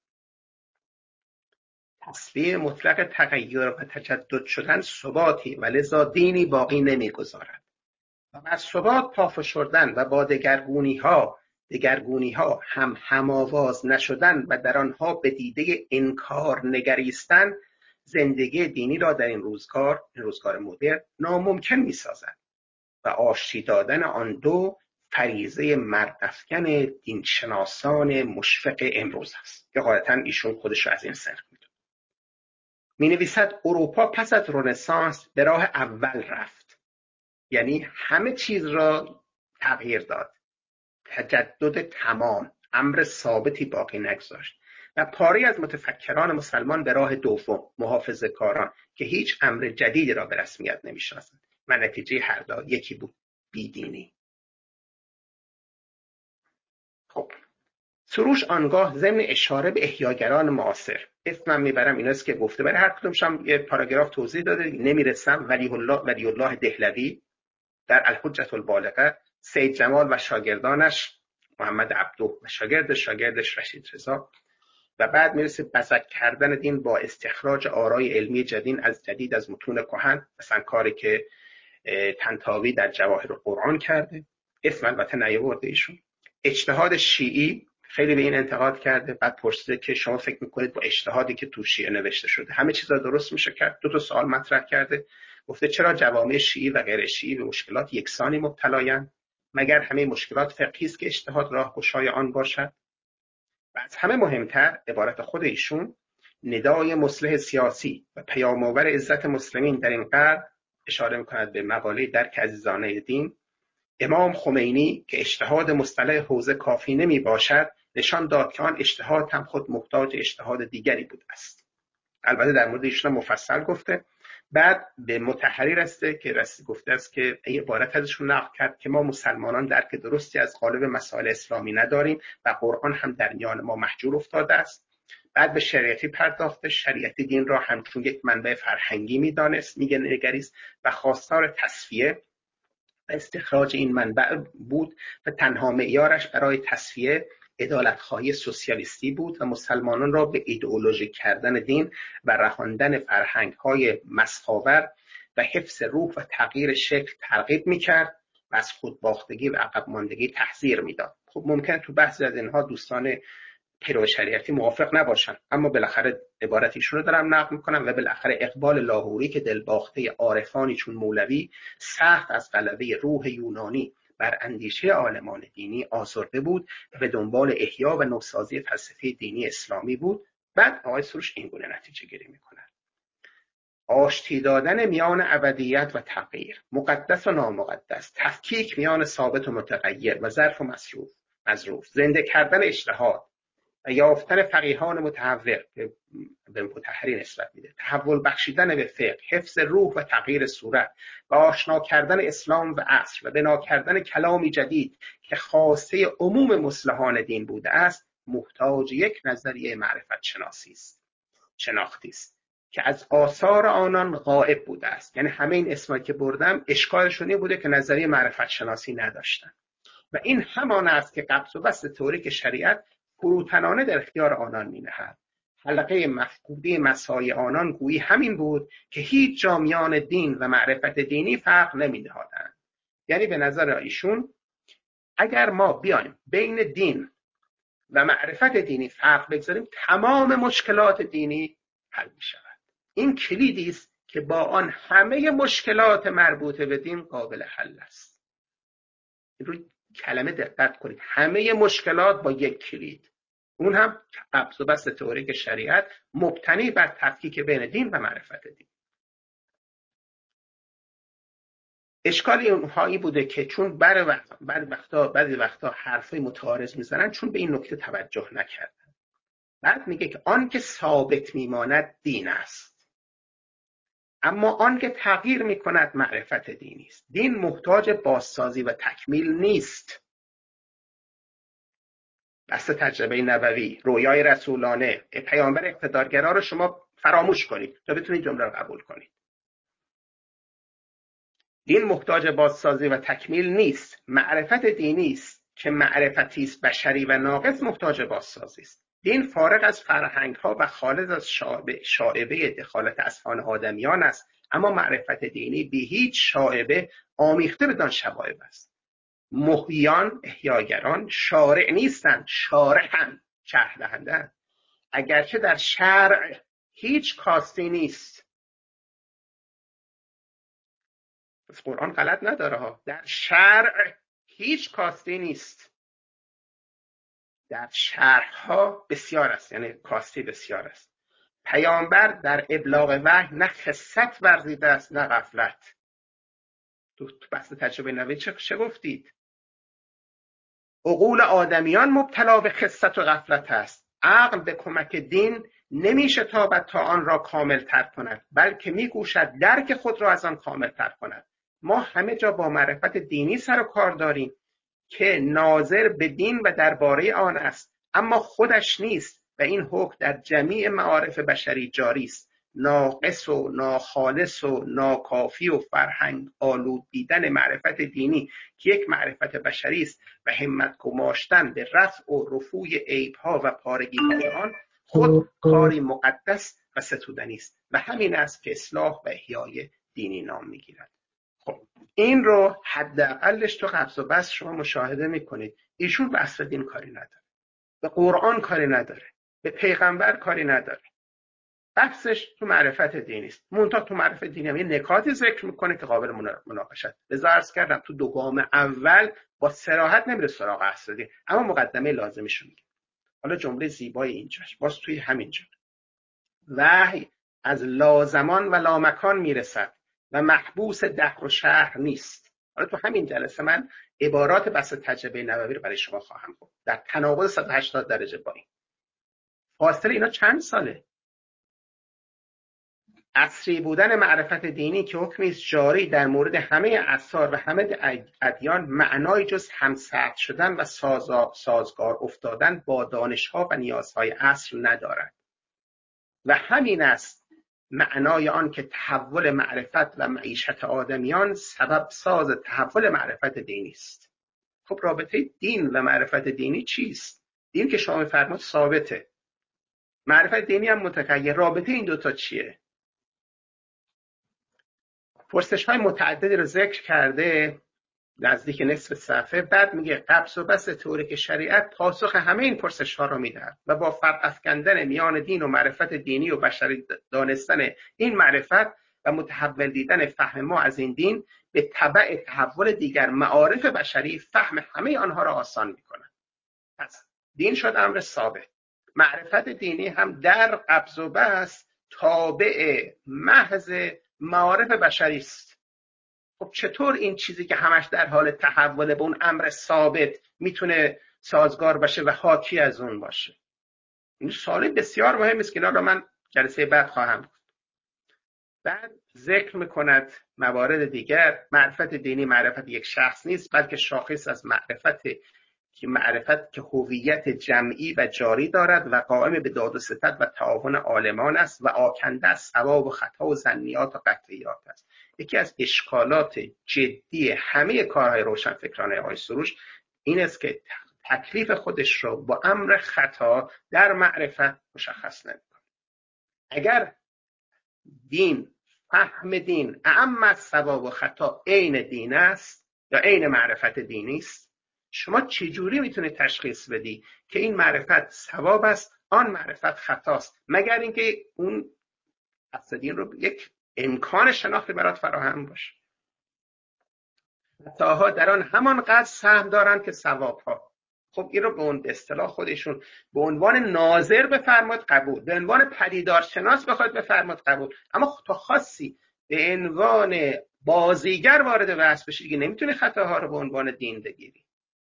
[SPEAKER 2] تسلیم مطلق تغییر و تجدد شدن ثباتی و لذا دینی باقی نمیگذارد. و بر ثبات پافشردن و با دگرگونی ها هم آواز نشدن و در آنها به دیده انکار نگریستن، زندگی دینی را در این روزگار مدرن ناممکن می‌سازد و آشتی دادن آن دو فریضه مردافکن دینشناسان مشفق امروز است. که غالباً ایشون خودش را از این سنخ می‌دونه. می‌نویسد اروپا پس از رنسانس به راه اول رفت، یعنی همه چیز را تغییر داد، تجدد تمام، امر ثابتی باقی نگذاشت و پاره از متفکران مسلمان به راه دوم، محافظه‌کاران که هیچ امر جدیدی را به رسمیت نمی‌شناسند و نتیجه هر دو یکی بود: بیدینی. خب سروش آنگاه ضمن اشاره به احیاگران معاصر، اسمم میبرم ایناست که گفته، برای هر کدومش هم یه پاراگراف توضیح داده، نمیرسم. ولی الله دهلوی در الحجة البالغه، سید جمال و شاگردانش، محمد عبدو و شاگردش رشید رضا و بعد میرسه بزک کردن دین با استخراج آرای علمی جدید از متون کهن، مثلا کاری که طنطاوی در جواهر قرآن کرده، اسم البته نیاورده ایشون. اجتهاد شیعی خیلی به این انتقاد کرده، بعد پرسیده که شما فکر میکنید با اجتهادی که تو شیعه نوشته شده همه چیزا درست میشه کرد؟ دو تا سوال مطرح کرده، گفته چرا جوامع شیعی و غیر شیعی به مشکلات یکسانی مبتلایند؟ مگر همه مشکلات فقهی است که اجتهاد راهگشای آن باشد؟ و از همه مهمتر عبارت خود ایشون، ندای مصلح سیاسی و پیام‌آور عزت مسلمین در این قرن، اشاره میکند به مقاله درک عزیزانه دین، امام خمینی که اجتهاد مصطلح حوزه کافی نمی باشد، نشان داد که آن اجتهاد هم خود محتاج اجتهاد دیگری بوده است. البته در مورد ایشون مفصل گفته. بعد به مطهری رسته که گفته است که عبارت ازشون نقل کرد که ما مسلمانان درک درستی از قالب مسائل اسلامی نداریم و قرآن هم در میان ما محجور افتاده است. بعد به شریعتی پرداخته، شریعتی دین را همچون یک منبع فرهنگی نگریست و خواستار تصفیه و استخراج این منبع بود و تنها معیارش برای تصفیه عدالت‌خواهی سوسیالیستی بود و مسلمانان را به ایدئولوژی کردن دین و رهاندن فرهنگ‌های مسخ‌آور و حفظ روح و تغییر شکل ترغیب می‌کرد و از خودباختگی و عقب ماندگی تحذیر می‌داد. خب ممکنه تو بحثی از اینها دوستان پیرو شریعتی موافق نباشن، اما بالاخره عبارت ایشون رو دارم نقل میکنم و بالاخره اقبال لاهوری که دلباخته عارفانی چون مولوی سخت از غلبه روح یونانی بر اندیشه عالمان دینی آزرده بود و به دنبال احیا و نوسازی فلسفه دینی اسلامی بود. بعد آقای سروش این گونه نتیجه گیری میکنن: آشتی دادن میان ابدیت و تغییر، مقدس و نامقدس، تفکیک میان ثابت و متغیر و ظرف و مظروف، زنده کردن اجتهاد و یافتن فقیهان متحول به مطهری نسبت میده، تحول بخشیدن به فقه، حفظ روح و تغییر صورت و آشنا کردن اسلام و عصر و بنا کردن کلامی جدید که خواسته عموم مصلحان دین بوده است، محتاج یک نظریه معرفت شناختی است که از آثار آنان غائب بوده است. یعنی همه این اسمایی که بردم اشکالشون این بوده که نظریه معرفت شناسی نداشتن و این همان است که قبض و بسط تئوریک شریعت فروتنانه در اختیار آنان می‌نهد. حلقه مفقودی مسای آنان گویی همین بود که هیچ جا میان دین و معرفت دینی فرق نمی‌نهادند. یعنی به نظر ایشون اگر ما بیایم بین دین و معرفت دینی فرق بگذاریم، تمام مشکلات دینی حل می‌شود. این کلیدی است که با آن همه مشکلات مربوطه به دین قابل حل است. روی کلمه دقت کنید، همه مشکلات با یک کلید، اون هم قبض و بسط تئوریک شریعت مبتنی بر تفکیک بین دین و معرفت دین. اشکال اونهایی بوده که چون بعضی وقتا حرفای متعارض میزنن، چون به این نکته توجه نکردن. بعد میگه که آن که ثابت میماند دین است، اما آن که تغییر میکند معرفت دینی است. دین محتاج بازسازی و تکمیل نیست. بحث تجربه نبوی، رویای رسولانه، پیامبر اقتدارگرا رو شما فراموش کنید تا بتونید جمله رو قبول کنید. دین محتاج بازسازی و تکمیل نیست. معرفت دینی است که معرفتی است بشری و ناقص محتاج بازسازی است. دین فارغ از فرهنگ‌ها و خالص از شائبه دخالت اذهان آدمیان است، اما معرفت دینی به هیچ شائبه آمیخته بدان شوائب است. محییان، احیاگران شارع نیستند، شارحند، شرح دهندند. اگرچه در شرع هیچ کاستی نیست. پس قرآن غلط نداره ها. در شرع هیچ کاستی نیست. در شرح ها بسیار است، یعنی کاستی بسیار است. پیامبر در ابلاغ وحی نه خست ورزیده است نه غفلت. تو بحث تجربه نبوی چه گفتید؟ عقول آدمیان مبتلا به خست و غفلت است. عقل به کمک دین نمی‌شتابد تا آن را کامل تر کند، بلکه می‌کوشد درک خود را از آن کامل تر کند. ما همه جا با معرفت دینی سر و کار داریم که ناظر به دین و درباره آن است، اما خودش نیست و این حکم در جمیع معارف بشری جاری است. ناقص و ناخالص و ناکافی و فرهنگ آلود دیدن معرفت دینی که یک معرفت بشری است و همت گماشتن به رفع و رفوع عیب‌ها و پارگی‌های آن خود کاری مقدس و ستودنی است و همین است که اصلاح و احیای دینی نام میگیرد. خب این رو حداقلش تو قبض و بسط شما مشاهده میکنید. ایشون به اصل دین کاری نداره، به قرآن کاری نداره، به پیغمبر کاری نداره. بحثش تو معرفت دینی است. منتها تو معرفت دینی هم یه نکاتی ذکر میکنه که قابل مناقشه. لذا عرض کردم تو دو گام اول با صراحت نمیره سراغ اصل دین، اما مقدمه لازمش میگه. حالا جمله زیبای اینجاش باز توی همینجا: وحی از لازمان و لامکان میرسد و محبوس دهر و شهر نیست. حالا تو همین جلسه من عبارات بس تجربه نبوی رو برای شما خواهم گفت در تناقض 180 درجه با این. فاصله اینا چند ساله؟ عصری بودن معرفت دینی که حکمی است جاری در مورد همه اعصار و همه ادیان، معنای جز همسطح شدن و سازگار افتادن با دانش‌ها و نیازهای عصر ندارد و همین است معنای آن که تحول معرفت و معیشت آدمیان سبب ساز تحول معرفت دینی است. خب رابطه دین و معرفت دینی چیست؟ دین که شما می‌فرمایید ثابته، معرفت دینی هم متغیر. رابطه این دوتا چیه؟ پرسش‌های متعددی رو ذکر کرده نزدیک نصف صفحه. بعد میگه قبض و بسط تئوریک شریعت پاسخ همه این پرسش‌ها رو میدهد و با فرق افکندن میان دین و معرفت دینی و بشری دانستن این معرفت و متحول دیدن فهم ما از این دین به تبع تحول دیگر معارف بشری فهم همه آنها را آسان می‌کند. پس دین شد امر ثابت. معرفت دینی هم در قبض و بسط تابع محض معارف بشری است. خب چطور این چیزی که همش در حال تحول به اون امر ثابت میتونه سازگار باشه و حاکی از اون باشه؟ این سوال بسیار مهم است که اینا رو من جلسه بعد خواهم گفت. بعد ذکر میکند موارد دیگر. معرفت دینی معرفت یک شخص نیست، بلکه شاخص از معرفت که هویت جمعی و جاری دارد و قائم به داد و ستد و تعاون عالمان است و آکنده از صواب و خطا و ظنیات و قطعیات است. یکی از اشکالات جدی همه کارهای روشنفکرانه آقای سروش این است که تکلیف خودش رو با امر خطا در معرفت مشخص نمی‌کنه. اگر دین، فهم دین اعم از صواب و خطا عین دین است یا عین معرفت دینی است، شما چجوری میتونید تشخیص بدی که این معرفت صواب است آن معرفت خطاست، مگر اینکه اون اصل دین رو یک امکان شناختی برات فراهم باشه. خطاها در آن همانقدر سهم دارند که صوابها. خب این رو به اون اصطلاح خودشون به عنوان ناظر بفرمایید قبول، به عنوان پدیدارشناس بخواید بفرمایید قبول، اما تا خاصی به عنوان بازیگر وارد بحث بشید دیگه نمیتونی خطاها رو به عنوان دین بگیری.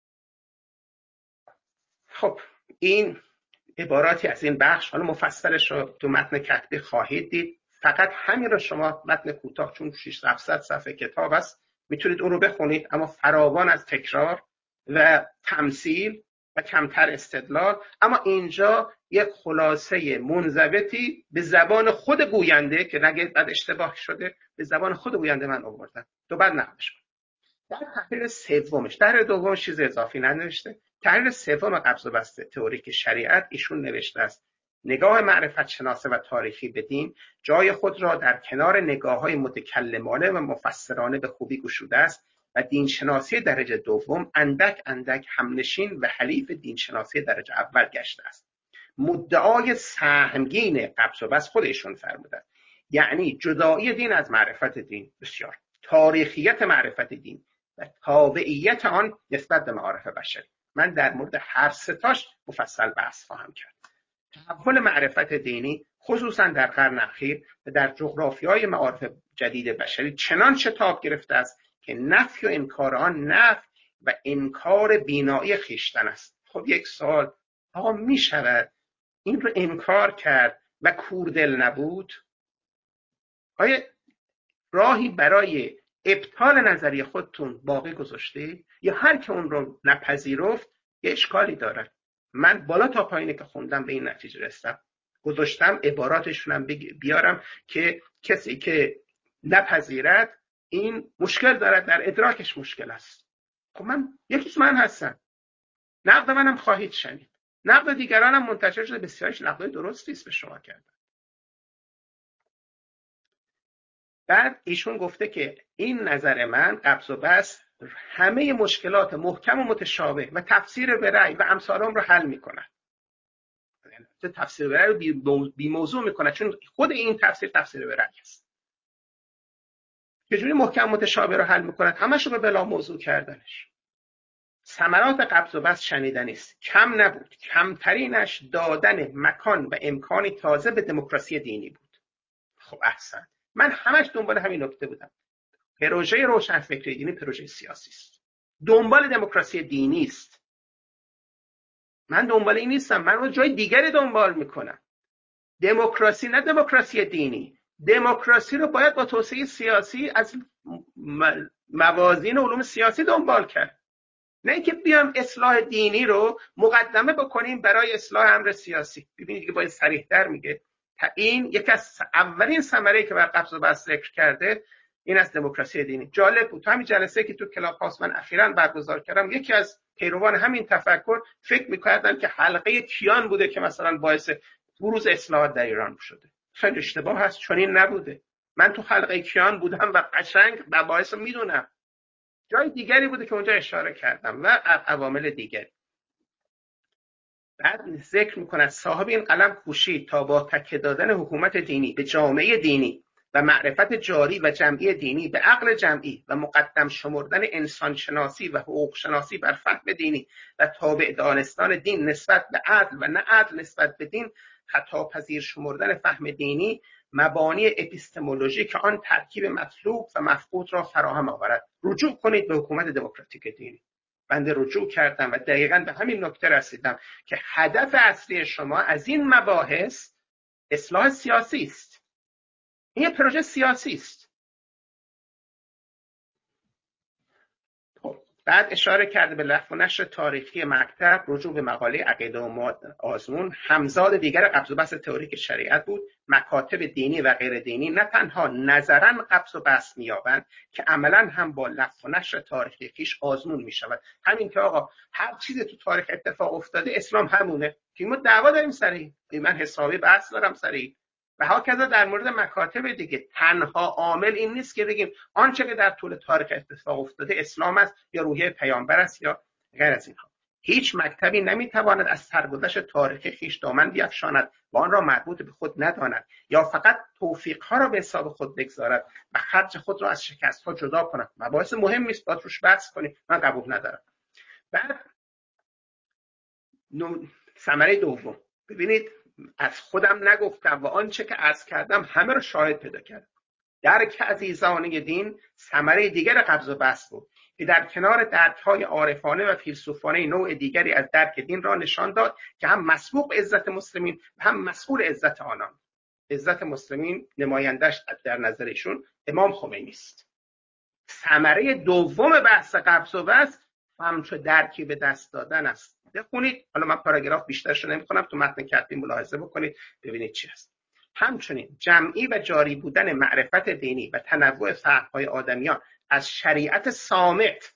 [SPEAKER 2] خب این عباراتی از این بخش، حالا مفصلش رو تو متن کتبی خواهید دید. فقط همین رو شما متن کوتاه چون 600 صفحه کتاب است میتونید اون رو بخونید، اما فراوان از تکرار و تمثیل و کمتر استدلال. اما اینجا یک خلاصه منضبطی به زبان خود گوینده که نگید بعد اشتباه شده، به زبان خود گوینده من آوردم تو بعد نقدش کنم. در تحریر سومش، در دومش چیز اضافی ننوشته. تحریر سوم قبض و بسط تئوریک شریعت ایشون نوشته است: نگاه معرفت شناسه و تاریخی به دین جای خود را در کنار نگاه‌های متکلمانه و مفسرانه به خوبی گشوده است و دین شناسی درجه دوم اندک اندک همنشین و حلیف دین شناسی درجه اول گشته است. مدعای سهمگین قبض و بسط خودشون فرمودند، یعنی جدایی دین از معرفت دین، بسیار تاریخیت معرفت دین و تابعیت آن نسبت به معارف بشری. من در مورد هر ستاش مفصل بحث خواهم کرد. تحول معرفت دینی خصوصا در قرن اخیر و در جغرافیای معارف جدید بشری چنان شتاب گرفته است که نفی و انکار آن نفی و انکار بینایی خویشتن است. خب یک سوال، آقا می شود این رو انکار کرد و کوردل نبود؟ آیا راهی برای ابطال نظریه خودتون باقی گذاشته؟ یا هر که اون رو نپذیرفت یه اشکالی داره؟ من بالا تا پایینی که خوندم به این نتیجه رسیدم. گذاشتم عباراتشونم بیارم که کسی که نپذیرد این مشکل دارد، در ادراکش مشکل است. خب من یکیش من هستم، نقد منم خواهید شنید. نقد دیگران هم منتشر شده، بسیارش نقد درستی است به شما کردن. بعد ایشون گفته که این نظر من قبض و بسط همه مشکلات محکم و متشابه و تفسیر به رأی و امثالم رو حل میکنه. تفسیر به رأی رو بی موضوع میکنه، چون خود این تفسیر به رأی است. چجوری محکم متشابه رو حل میکنه؟ همش رو به بلا موضوع کردنش. ثمرات قبض و بسط شنیدنی است، کم نبود. کمترینش دادن مکان و امکانی تازه به دموکراسی دینی بود. خب احسن، من همش دنبال همین نکته بودم. پروژه روشنفکری دینی پروژه سیاسی است، دنبال دموکراسی دینی است. من دنبال این نیستم، من رو جای دیگری دنبال میکنم. دموکراسی، نه دموکراسی دینی. دموکراسی رو باید با توسعه سیاسی از موازین علوم سیاسی دنبال کرد، نه اینکه بیام اصلاح دینی رو مقدمه بکنیم برای اصلاح امر سیاسی. ببینید که باید صریح‌تر میگه این یکی از اولین ثمره‌ای که بر قبض و بسط ذکر کرده این از دموکراسی دینی. جالب بود، همین جلسه که تو کلاب هاوس من اخیراً برگزار کردم، یکی از پیروان همین تفکر فکر می‌کردن که حلقه کیان بوده که مثلا باعث بروز اصلاحات در ایران شده. خیلی اشتباه هست، چون این نبوده. من تو حلقه کیان بودم و قشنگ و باعث میدونم. جای دیگری بوده که اونجا اشاره کردم و عوامل دیگری. بعد ذکر می‌کند صاحب این قلم کوشید تا با تکیه دادن حکومت دینی به جامعه دینی و معرفت جاری و جمعی دینی به عقل جمعی و مقدم شمردن انسان شناسی و حقوق شناسی بر فهم دینی و تابع دانستان دین نسبت به عدل و نه عدل نسبت به دین، خطاپذیر شمردن فهم دینی، مبانی اپیستمولوژیک آن ترکیب مطلوب و مفقود را فراهم آورد. رجوع کنید به حکومت دموکراتیک دینی. بنده رجوع کردم و دقیقاً به همین نکته رسیدم که هدف اصلی شما از این مباحث اصلاح سیاسی است. این یه پروژه سیاسی است. بعد اشاره کرده به لفظ و نشر تاریخی مکتب، رجوع به مقاله عقیده و آزمون. همزاد دیگر قبض و بسط تئوریک شریعت بود. مکاتب دینی و غیر دینی نه تنها نظراً قبض و بسط می‌یابند که عملاً هم با لفظ و نشر تاریخی خیش آزمون می‌شود. همین که آقا هر چیزی تو تاریخ اتفاق افتاده اسلام همونه، که ما دعوا داریم سری، من حسابی بحث دارم سری. و هاکذا در مورد مکاتب دیگه، تنها عامل این نیست که بگیم آنچه که در طول تاریخ اتفاق افتاده اسلام است یا روحیه پیامبر است یا غیر از اینها. هیچ مکتبی نمیتواند از سرگذشت تاریخی خویش دامن بیفشاند و آن را مربوط به خود نداند یا فقط توفیقها را به حساب خود بگذارد و خرج خود را از شکستها جدا کند. مباحث مهمی است، باید روش بحث کنیم، من قبول ندارم. بعد ثمره دوم، ببینید از خودم نگفتم و آنچه که عرض کردم همه رو شاهد پیدا کردم. درک عزیزانه دین ثمره دیگر قبض و بسط بود که در کنار درک‌های عارفانه و فیلسوفانه نوع دیگری از درک دین را نشان داد که هم مسبوق عزت مسلمین و هم مسئول عزت آنان. عزت مسلمین نمایندش در نظر ایشون امام خمینی است. ثمره دوم بحث قبض و بسط همچو درکی به دست دادن است. بخونید، حالا من پاراگراف بیشترش رو نمی‌خونم، تو متن کتبی ملاحظه بکنید ببینید چی هست. همچنین جمعی و جاری بودن معرفت دینی و تنوع فهم‌های آدمیان از شریعت صامت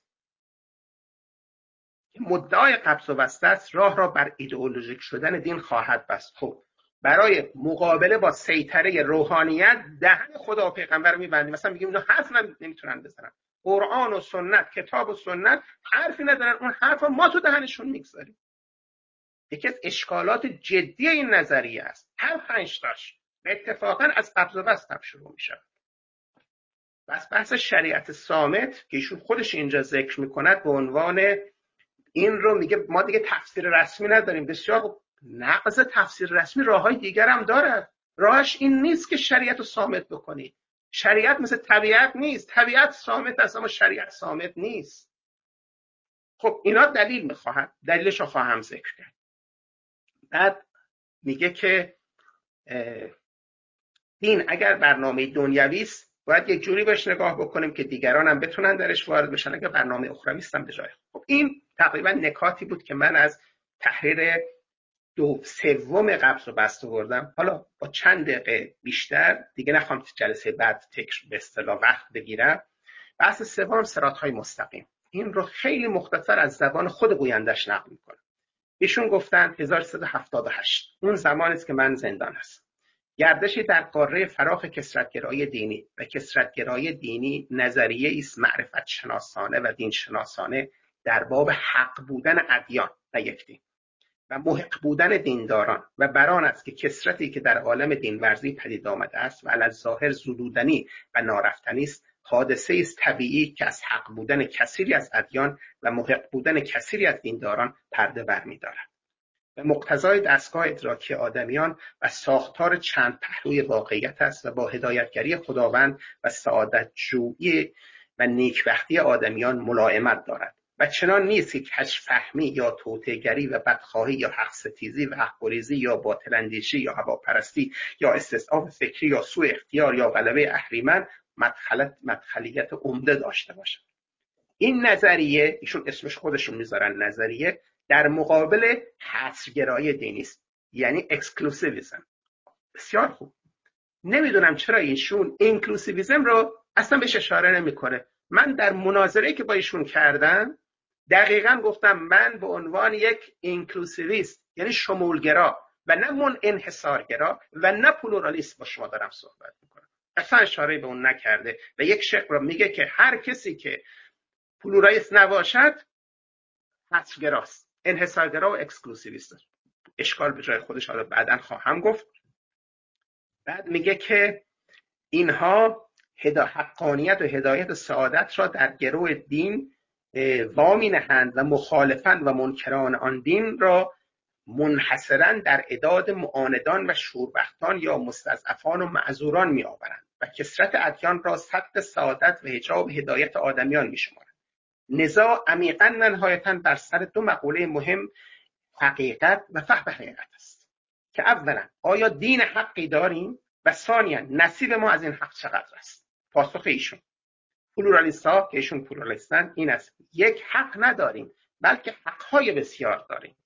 [SPEAKER 2] مدعای قبض و بسط است، راه را بر ایدئولوژیک شدن دین خواهد بست. خب برای مقابله با سیطره روحانیت دهن خدا و پیغمبر می‌بندیم. مثلا میگیم اینا حرف نمیتونن بزنن، قرآن و سنت، کتاب و سنت حرفی ندارن، اون حرفا ما تو دهنشون میگذاریم. یکی از اشکالات جدی این نظریه است. هر 5 تاش اتفاقا از قبض و بسط هم شروع میشه. بس بحث شریعت صامت که ایشون خودش اینجا ذکر میکند به عنوان این رو میگه ما دیگه تفسیر رسمی نداریم. بسیار نقض تفسیر رسمی راههای دیگر هم دارد. راهش این نیست که شریعت رو صامت بکنی. شریعت مثل طبیعت نیست، طبیعت صامت است اما شریعت صامت نیست. خب اینا دلیل میخواهند، دلیلش رو خواهم ذکر کرد. بعد میگه که دین اگر برنامه دنیوی است باید یک جوری بهش نگاه بکنیم که دیگران هم بتونن درش وارد بشن، اگر برنامه اخروی است هم به جای. خب این تقریبا نکاتی بود که من از تحریر سوم قبض و بسط آوردم. حالا با چند دقیقه بیشتر دیگه نخوام جلسه بعد تکر به اصطلاح وقت بگیرم. بحث سوم صراط‌های مستقیم. این رو خیلی مختصر از زبان خود گویندش نقل می‌کنم. ایشون گفتن 1378 اون زمانی است که من زندان هستم. گردشی در قاره فراخ کثرت‌گرایی دینی و کثرت‌گرایی دینی نظریه است معرفت شناسانه و دین شناسانه در باب حق بودن ادیان و یک دین و محق بودن دینداران و بران است که کثرتی که در عالم دینورزی پدید آمده است و علی الظاهر زدودنی و نارفتنی است، حادثه است طبیعی که از حق بودن کثیری از ادیان و محق بودن کثیری از دینداران پرده برمی‌دارد و مقتضای دستگاه ادراکی آدمیان و ساختار چند پهلوی واقعیت است و با هدایتگری خداوند و سعادت جویی و نیکبختی آدمیان ملائمت دارد و چنان نیست که کژفهمی یا توطئه‌گری و بدخواهی یا حق ستیزی و حق گریزی یا باطل اندیشی یا هواپرستی یا استصحاف فکری یا سوء اختیار یا غلبه اهریمن مدخلیت عمده داشته باشد. این نظریه، ایشون اسمش خودشون میذارن نظریه، در مقابل حصرگرایی دینی است، یعنی اکسکلوسیویسم. بسیار خوب. نمیدونم چرا ایشون اینکلوسیویسم رو اصلا بهش اشاره نمیکنه. من در مناظره‌ای که با ایشون کردم دقیقاً گفتم من به عنوان یک اینکلوسیویست، یعنی شمولگرا و نه انحصارگرا و نه پلورالیست با شما دارم صحبت میکنم. اصلا اشاره به اون نکرده و یک شق رو میگه که هر کسی که پلورالیست نباشد حصرگراست، انحصارگرا و اکسکلوسیویست. اشکال به جای خودش، حالا بعداً خواهم گفت. بعد میگه که اینها حقانیت و هدایت سعادت را در گرو دین وامی نهند و مخالفان و منکران آن دین را منحصراً در اعداد معاندان و شوربختان یا مستضعفان و معذوران می آورند و کثرت ادیان را سد سعادت و حجاب هدایت آدمیان می شمارند. نزاع عمیقاً نهایتاً بر سر دو مقوله مهم، حقیقت و فهم حقیقت است که اولا آیا دین حقی داریم و ثانیاً نصیب ما از این حق چقدر است. پاسخ ایشون، پلورالیست‌ها که ایشون پلورالیستن، این است: یک حق نداریم بلکه حق‌های بسیار داریم.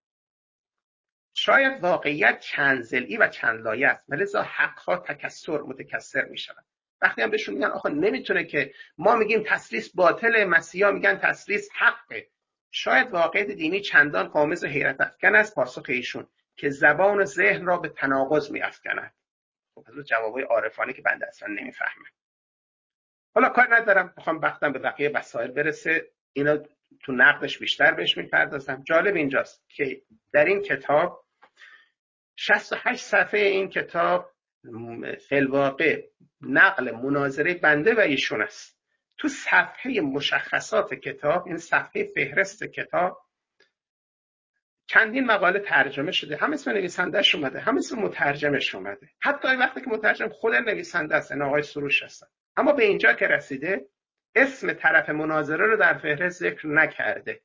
[SPEAKER 2] شاید واقعیت چند ضلعی و چند لایه است و لذا حق‌ها متکثر می‌شوند. وقتی هم بهشون میگن آخه نمیتونه که ما میگیم تثلیث باطله، مسیحا میگن تثلیث حقه، شاید واقعیت دینی چندان غامض و حیرت افکن است. پاسخ ایشون که زبان و ذهن را به تناقض می‌افکند. خب از جوابای عارفانه که بنده اصلا نمیفهمم. حالا کار ندارم، میخوام وقتم به بقیه مسائل برسه، اینا تو نقدش بیشتر بهش میپردازم. جالب اینجاست که در این کتاب 68 صفحه این کتاب فی‌الواقع نقل مناظره بنده و ایشون است. تو صفحه مشخصات کتاب، این صفحه فهرست کتاب، چندین مقاله ترجمه شده، هم اسم نویسنده‌اش اومده، هم اسم مترجمش اومده، حتی این وقتی که مترجم خود نویسنده است، آقای سروش هستن. اما به اینجا که رسیده اسم طرف مناظره رو در فهرست ذکر نکرده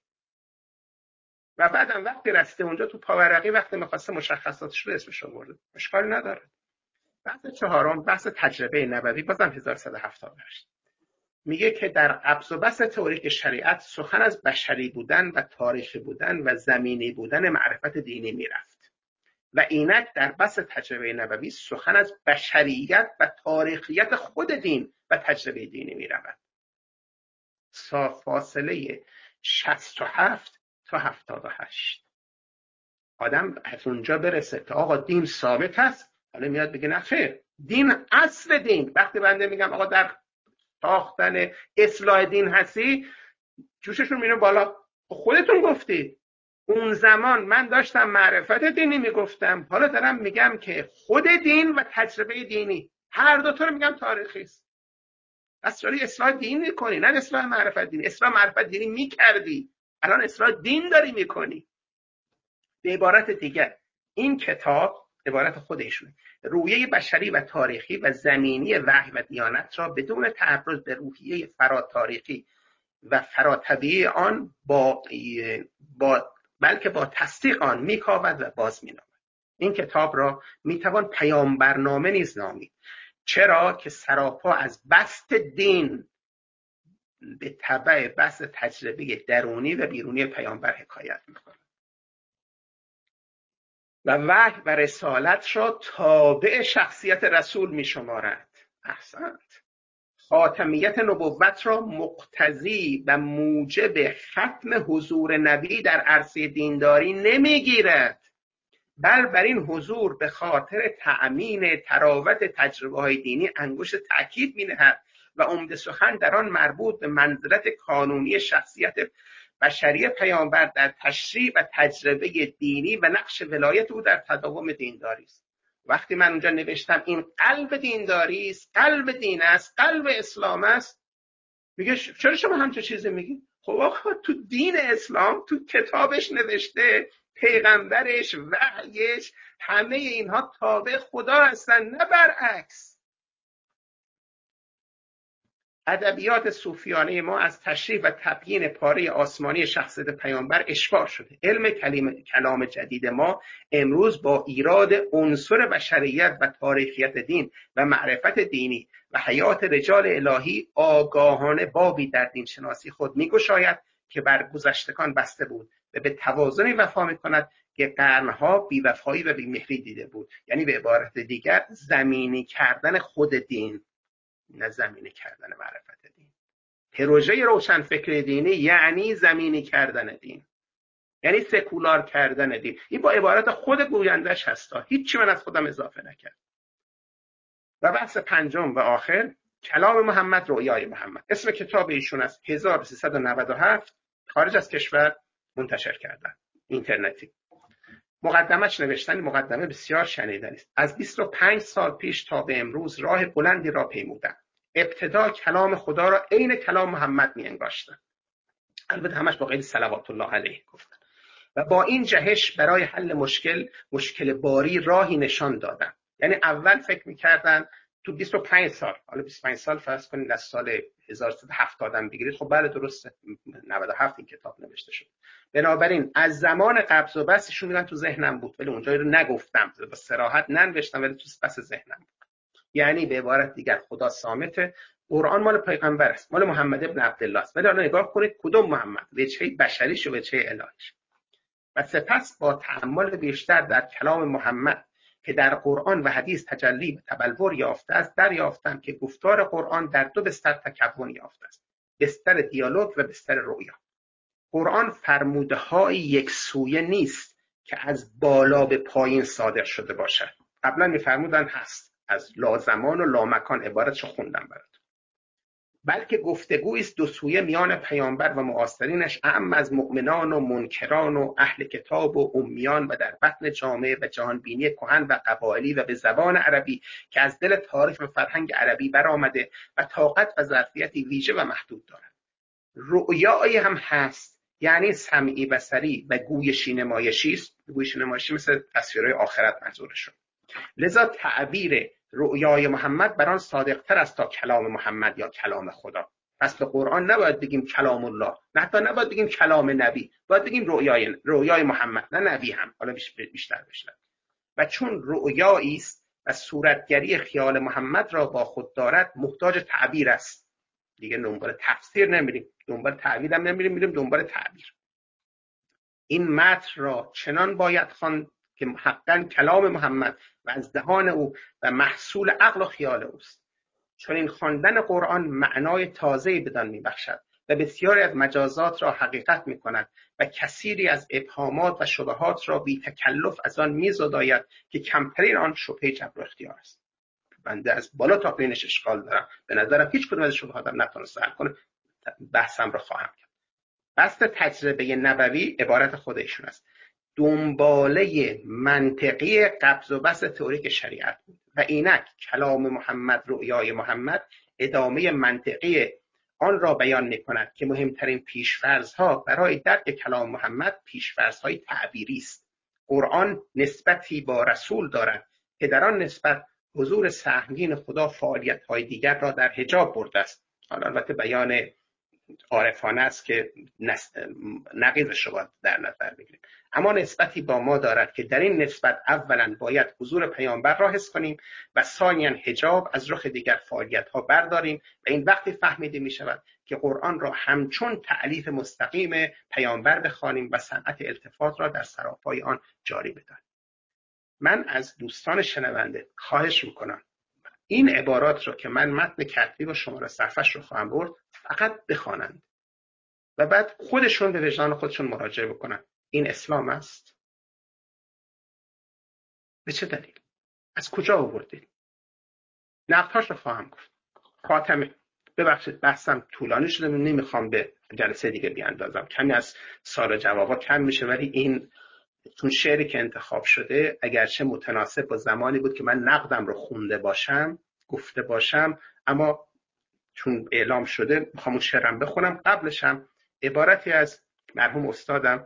[SPEAKER 2] و بعدم وقتی رسیده اونجا تو پاورقی وقتی می‌خواسته مشخصاتش رو اسمش آورده. اشکالی نداره. بحث چهارم، بحث تجربه نبوی، بازم 1178 میگه که در قبض و بسط تئوریک شریعت سخن از بشری بودن و تاریخی بودن و زمینی بودن معرفت دینی میرفت و اینک در بحث تجربه نبوی سخن از بشریت و تاریخیت خود دین و تجربه دینی میرود. فاصله 67 تا 78 آدم از اونجا برسه که آقا دین ثابت هست، حالا میاد بگه نه خیر، دین اصل دین. وقتی بنده میگم آقا در ساختن اصلاح دین هستی، جوششون میره بالا. خودتون گفتید اون زمان من داشتم معرفت دینی میگفتم، حالا دارم میگم که خود دین و تجربه دینی هر دوتا رو میگم تاریخی است. پس داری اصلاح دین میکنی، نه اصلاح معرفت دینی. اصلاح معرفت دینی میکردی، الان اصلاح دین داری میکنی. به عبارت دیگر این کتاب، عبارت خودشونه، رویه بشری و تاریخی و زمینی وحی و دیانت را بدون تعرض به روحیه فراتاریخی و فراتبیعی آن بلکه با تصدیق آن میکاود و باز مینامد. این کتاب را میتوان پیامبرنامه نیز نامید، چرا که سراپا از بسط دین به تبع بسط تجربه درونی و بیرونی پیامبر حکایت میکنه و وحی و رسالت را تابع شخصیت رسول می شمارد. احسنت. خاتمیت نبوت را مقتضی و موجب ختم حضور نبی در عرصه دینداری نمیگیرد، بل بر این حضور به خاطر تأمین تراوت تجربه های دینی انگشت تأکید می نهد و عمده سخن در آن مربوط به منزلت کانونی شخصیت بشری پیامبر در تشریع و تجربه دینی و نقش ولایت او در تداوم دینداری است. وقتی من اونجا نوشتم این قلب دینداری است، قلب دین است، قلب اسلام است، میگه چرا شما همچین چیزی میگی؟ خب آقا تو دین اسلام، تو کتابش نوشته، پیغمبرش، وحیش، همه اینها تابع خدا هستن، نه برعکس. ادبیات صوفیانه ما از تشریح و تبیین پاره آسمانی شخصیت پیامبر اشباع شده. علم کلام جدید ما امروز با ایراد عنصر بشریت و تاریخیت دین و معرفت دینی و حیات رجال الهی آگاهانه بابی در دین شناسی خود میگشاید که بر گذشتگان بسته بود و به توازنی وفا میکند که قرنها بی‌وفایی و بی‌مهری دیده بود. یعنی به عبارت دیگر زمینی کردن خود دین، نه زمینی کردن معرفت دین. پروژه روشنفکر دینی یعنی زمینی کردن دین، یعنی سکولار کردن دین. این با عبارت خود گویندش هستا، هیچی من از خودم اضافه نکرد. و بحث پنجم و آخر، کلام محمد، رؤیای محمد. اسم کتاب ایشون است، 1397 خارج از کشور منتشر کردن، اینترنتی. مقدمش نوشتن، مقدمه بسیار شنیدنی است. از 25 سال پیش تا به امروز راه بلندی را پیمودند. ابتدا کلام خدا را عین کلام محمد می انگاشتند، البته همش با قید صلوات الله علیه گفتن، و با این جهش برای حل مشکل باری راهی نشان دادند. یعنی اول فکر می‌کردن تو 25 سال، حالا 25 سال فرض کنید از سال 1370 هم بگیرید، خب بله درسته 97 این کتاب نوشته شد. بنابراین از زمان قبض و بستشون میگن تو ذهنم بود، ولی اونجا رو نگفتم، با صراحت ننوشتم، ولی تو پس ذهنم بود. یعنی به عبارت دیگر خدا صامته، قرآن مال پیغمبر است، مال محمد ابن عبدالله است، ولی الان نگاه کنید کدوم محمد، وجهه بشریش و وجهه الهیش. و سپس با تأمل بیشتر در کلام محمد که در قرآن و حدیث تجلی و تبلور یافته است، دریافتم که گفتار قرآن در دو بستر تکون یافته است، بستر دیالوگ و بستر رؤیا. قرآن فرموده‌های یک سویه نیست که از بالا به پایین صادر شده باشد. قبلا می‌فرمودن هست، از لازمان و لامکان، عبارتشو خوندم برات. بلکه گفتگویی است دو سویه میان پیامبر و معاصرینش، اعم از مؤمنان و منکران و اهل کتاب و امیان، و در بطن جامعه و جهانبینی کهن و قبایلی و به زبان عربی که از دل تاریخ و فرهنگ عربی برآمده و طاقت و ظرفیتی ویژه و محدود دارد. رؤیایی هم هست، یعنی سمعی بصری و گویشی نمایشی است. گویشی نمایشی مثل تصویرهای آخرت منظورشون. لذا تعبیر رؤیای محمد بران صادقتر است تا کلام محمد یا کلام خدا. پس به قرآن نباید بگیم کلام الله، نه حتی نباید بگیم کلام نبی، باید بگیم رؤیای محمد، نه نبی هم، حالا بیشتر بشن. و چون رؤیایی است و صورتگری خیال محمد را با خود دارد، محتاج تعبیر است. دیگه دنبال تفسیر نمیریم، دنبال تعبیر هم نمیریم، میریم دنبال تعبیر. این متن را چنان باید خواند که حقاً کلام محمد و از دهان او و محصول عقل و خیال اوست. چون این خواندن قرآن معنای تازه‌ای بدان میبخشد و بسیاری از مجازات را حقیقت میکند و کثیری از ابهامات و شبهات را بی تکلف از آن میزداید که کمترین آن شبهه جبر و اختیار است. بنده از بالا تا پایینش اشکال دارم، به نظرم هیچ کدوم از شبهاتم نتونسته حل کنه، بحثم رو خواهم کرد. بحث تجربه نبوی عبارت خود ایشون است، دنباله منطقی قبض و بسط تئوریک شریعت بود و اینک کلام محمد، رؤیای محمد، ادامه منطقی آن را بیان می‌کند که مهمترین پیش‌فرض‌ها برای درک کلام محمد پیش‌فرض‌های تعبیری است. قرآن نسبتی با رسول دارد که در آن نسبت حضور سهمگین خدا فعالیت‌های دیگر را در حجاب برده است. حالا البته بیان عارفانه است که نقیضش رو باید در نظر بگیریم، اما نسبتی با ما دارد که در این نسبت اولا باید حضور پیامبر را حس کنیم و ثانیاً حجاب از رخ دیگر فعالیت‌ها برداریم و این وقتی فهمیده می شود که قرآن را همچون تألیف مستقیم پیامبر بخوانیم و صنعت التفات را در سراپای آن جاری بداریم. من از دوستان شنونده خواهش میکنم این عبارات رو که من متن کتبی و شماره صفحش رو خواهم برد فقط بخوانند و بعد خودشون به وجدان خودشون مراجعه بکنن. این اسلام است؟ به چه دلیل؟ از کجا آوردید؟ نقدهاش رو خواهم گفت. خاتمه. ببخشید بحثم طولانی شده، نمیخوام به جلسه دیگه بیاندازم، کمی از سوال جوابا کم میشه، ولی این چون شعری که انتخاب شده اگرچه متناسب با زمانی بود که من نقدم رو خونده باشم گفته باشم، اما چون اعلام شده میخوام اون شعرم بخونم. قبلش هم عبارتی از مرحوم استادم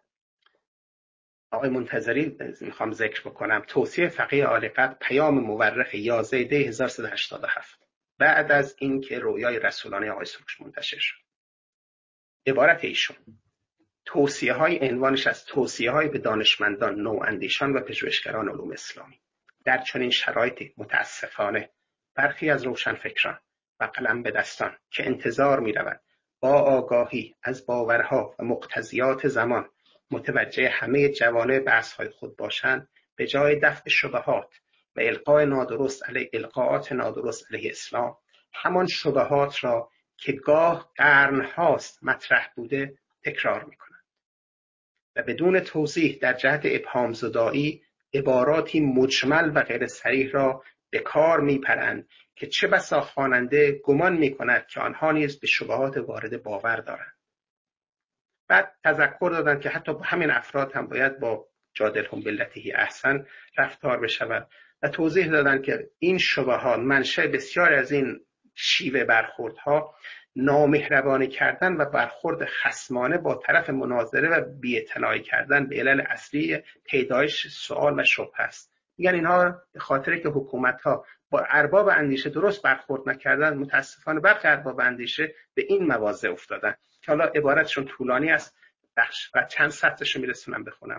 [SPEAKER 2] آقای منتظری میخوام ذکر بکنم. توصیه فقیه عالیقدر، پیام مورخ 11 دی 1387 بعد از اینکه رویای رسولانه آقای سروش منتشر شد. عبارت ایشون: توصیه های، عنوانش از توصیه های به دانشمندان، نواندیشان و پژوهشگران علوم اسلامی. در چنین شرایطی متاسفانه برخی از روشنفکران و قلم به دستان که انتظار می رود با آگاهی از باورها و مقتضیات زمان متوجه همه جوانب بحث‌های خود باشند، به جای دفع شبهات و القاءات نادرست علیه اسلام، همان شبهات را که گاه قرن‌هاست مطرح بوده تکرار می‌کنند و بدون توضیح در جهت ابهام زدایی عباراتی مجمل و غیر صریح را به کار می‌پرند که چه بسا خواننده گمان می‌کند که آنها نیز به شبهات وارد باور دارند. بعد تذکر دادن که حتی با همین افراد هم باید با جادلهم باللتی احسن رفتار بشود و توضیح دادن که این شبهات منشأ بسیار از این شیوه برخوردها نامهربانی کردن و برخورد خصمانه با طرف مناظره و بی‌اعتنایی کردن به علل اصلی پیدایش سوال و شبهه است. میگن اینها به خاطر که حکومت‌ها با ارباب اندیشه درست برخورد نکردن، متاسفانه برخی ارباب اندیشه به این مواضع افتادن که حالا عبارتشون طولانی است و چند سطرشو میرسونم بخونم.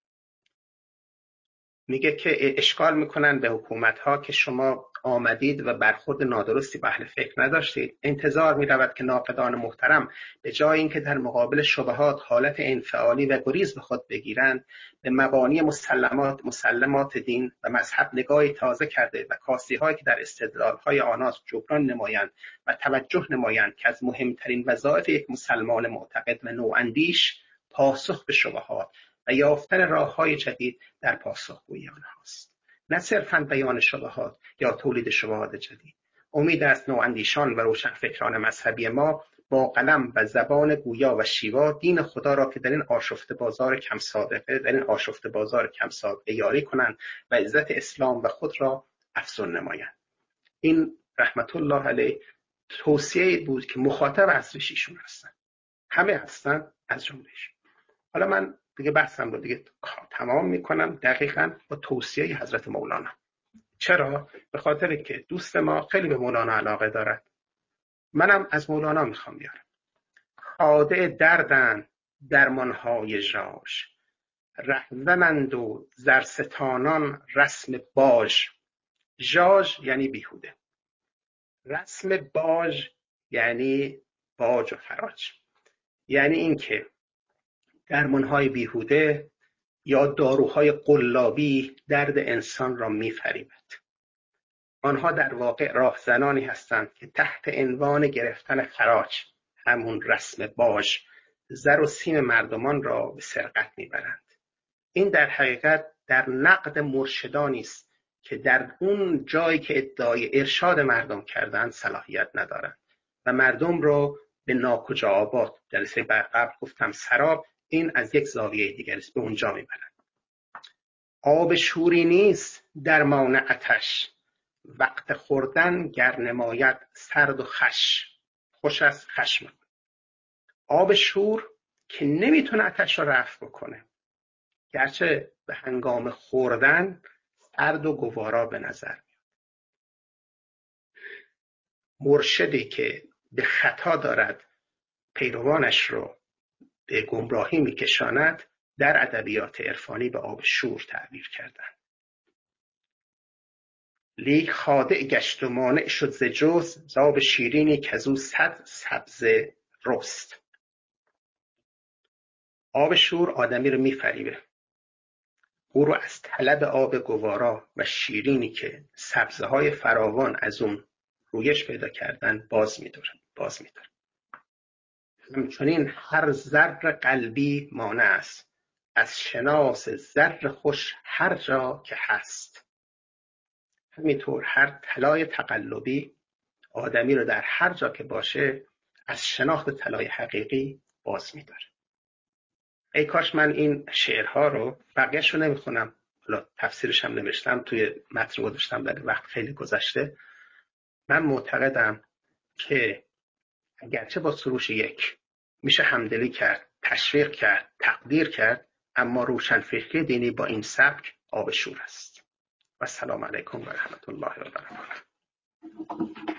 [SPEAKER 2] میگه که اشکال میکنن به حکومت‌ها که شما آمدید و برخورد نادرستی با اهل فکر نداشتید. انتظار میرود که ناقدان محترم به جای اینکه در مقابل شبهات حالت انفعالی و گریز به خود بگیرند، به مبانی مسلمات دین و مذهب نگاهی تازه کرده و کاستی‌هایی که در استدلال‌های آناست جبران نمایند و توجه نمایند که از مهمترین وظایف یک مسلمان معتقد و نواندیش پاسخ به شبهات و یافتن راه‌های جدید در پاسخگویی آنهاست، نه صرفاً بیان شبهات یا تولید شبهات جدید. امید است نواندیشان و روشنفکران مذهبی ما با قلم و زبان گویا و شیوا دین خدا را که در این آشفته بازار کم سابقه یاری کنند و عزت اسلام و خود را افزون نمایند. این رحمت الله علیه توصیه بود که مخاطب اصلیش ایشون هستن، همه هستن از جمله‌اش. حالا من دیگه بحثم رو دیگه تمام میکنم دقیقاً با توصیه حضرت مولانا. چرا؟ به خاطر که دوست ما خیلی به مولانا علاقه دارد. منم از مولانا میخوام بیارم. خاده دردن درمانهای ژاژ، رهزنند و زرستانان رسم باژ. ژاژ یعنی بیهوده، رسم باژ یعنی باج و خراج، یعنی این که درمانهای بیهوده یا داروهای قلابی درد انسان را می‌فریبد. آنها در واقع راهزنانی هستند که تحت عنوان گرفتن خراج، همون رسم باج، زر و سیم مردمان را به سرقت میبرند. این در حقیقت در نقد مرشدانی است که در اون جایی که ادعای ارشاد مردم کردند صلاحیت ندارند و مردم را به ناکجا آباد، جلسه قبل گفتم سراب، این از یک زاویه دیگر است، به اونجا میبرند. آب شوری نیست درمان آتش، وقت خوردن گر نماید سرد و خوش از خشم. آب شور که نمیتونه آتش رو رفع بکنه، گرچه به هنگام خوردن سرد و گوارا به نظر میاد. مرشدی که به خطا دارد پیروانش رو به گمراهی میکشاند، در ادبیات عرفانی به آب شور تعبیر کردن. لیک خاضع گشت و مانع شد ز جز، ز آب شیرینی کزو صد سبزه رست. آب شور آدمی رو میفریبه. او رو از طلب آب گوارا و شیرینی که سبزه های فراوان از اون رویش پیدا کردن باز می‌داره. همچنین هر زر قلبی مانع است از شناس زر خوش هر جا که هست. همینطور هر طلای تقلبی آدمی رو در هر جا که باشه از شناخت طلای حقیقی باز می‌داره. ای کاش من این شعرها رو بقیه‌شو نمیخونم، حالا تفسیرش هم نوشتم توی متن گذاشتم، در وقت خیلی گذشته. من معتقدم که اگرچه با سروش یک میشه همدلی کرد، تشویق کرد، تقدیر کرد، اما روشنفکری دینی با این سبک آب شور است. و السلام علیکم و رحمت الله و برکاته.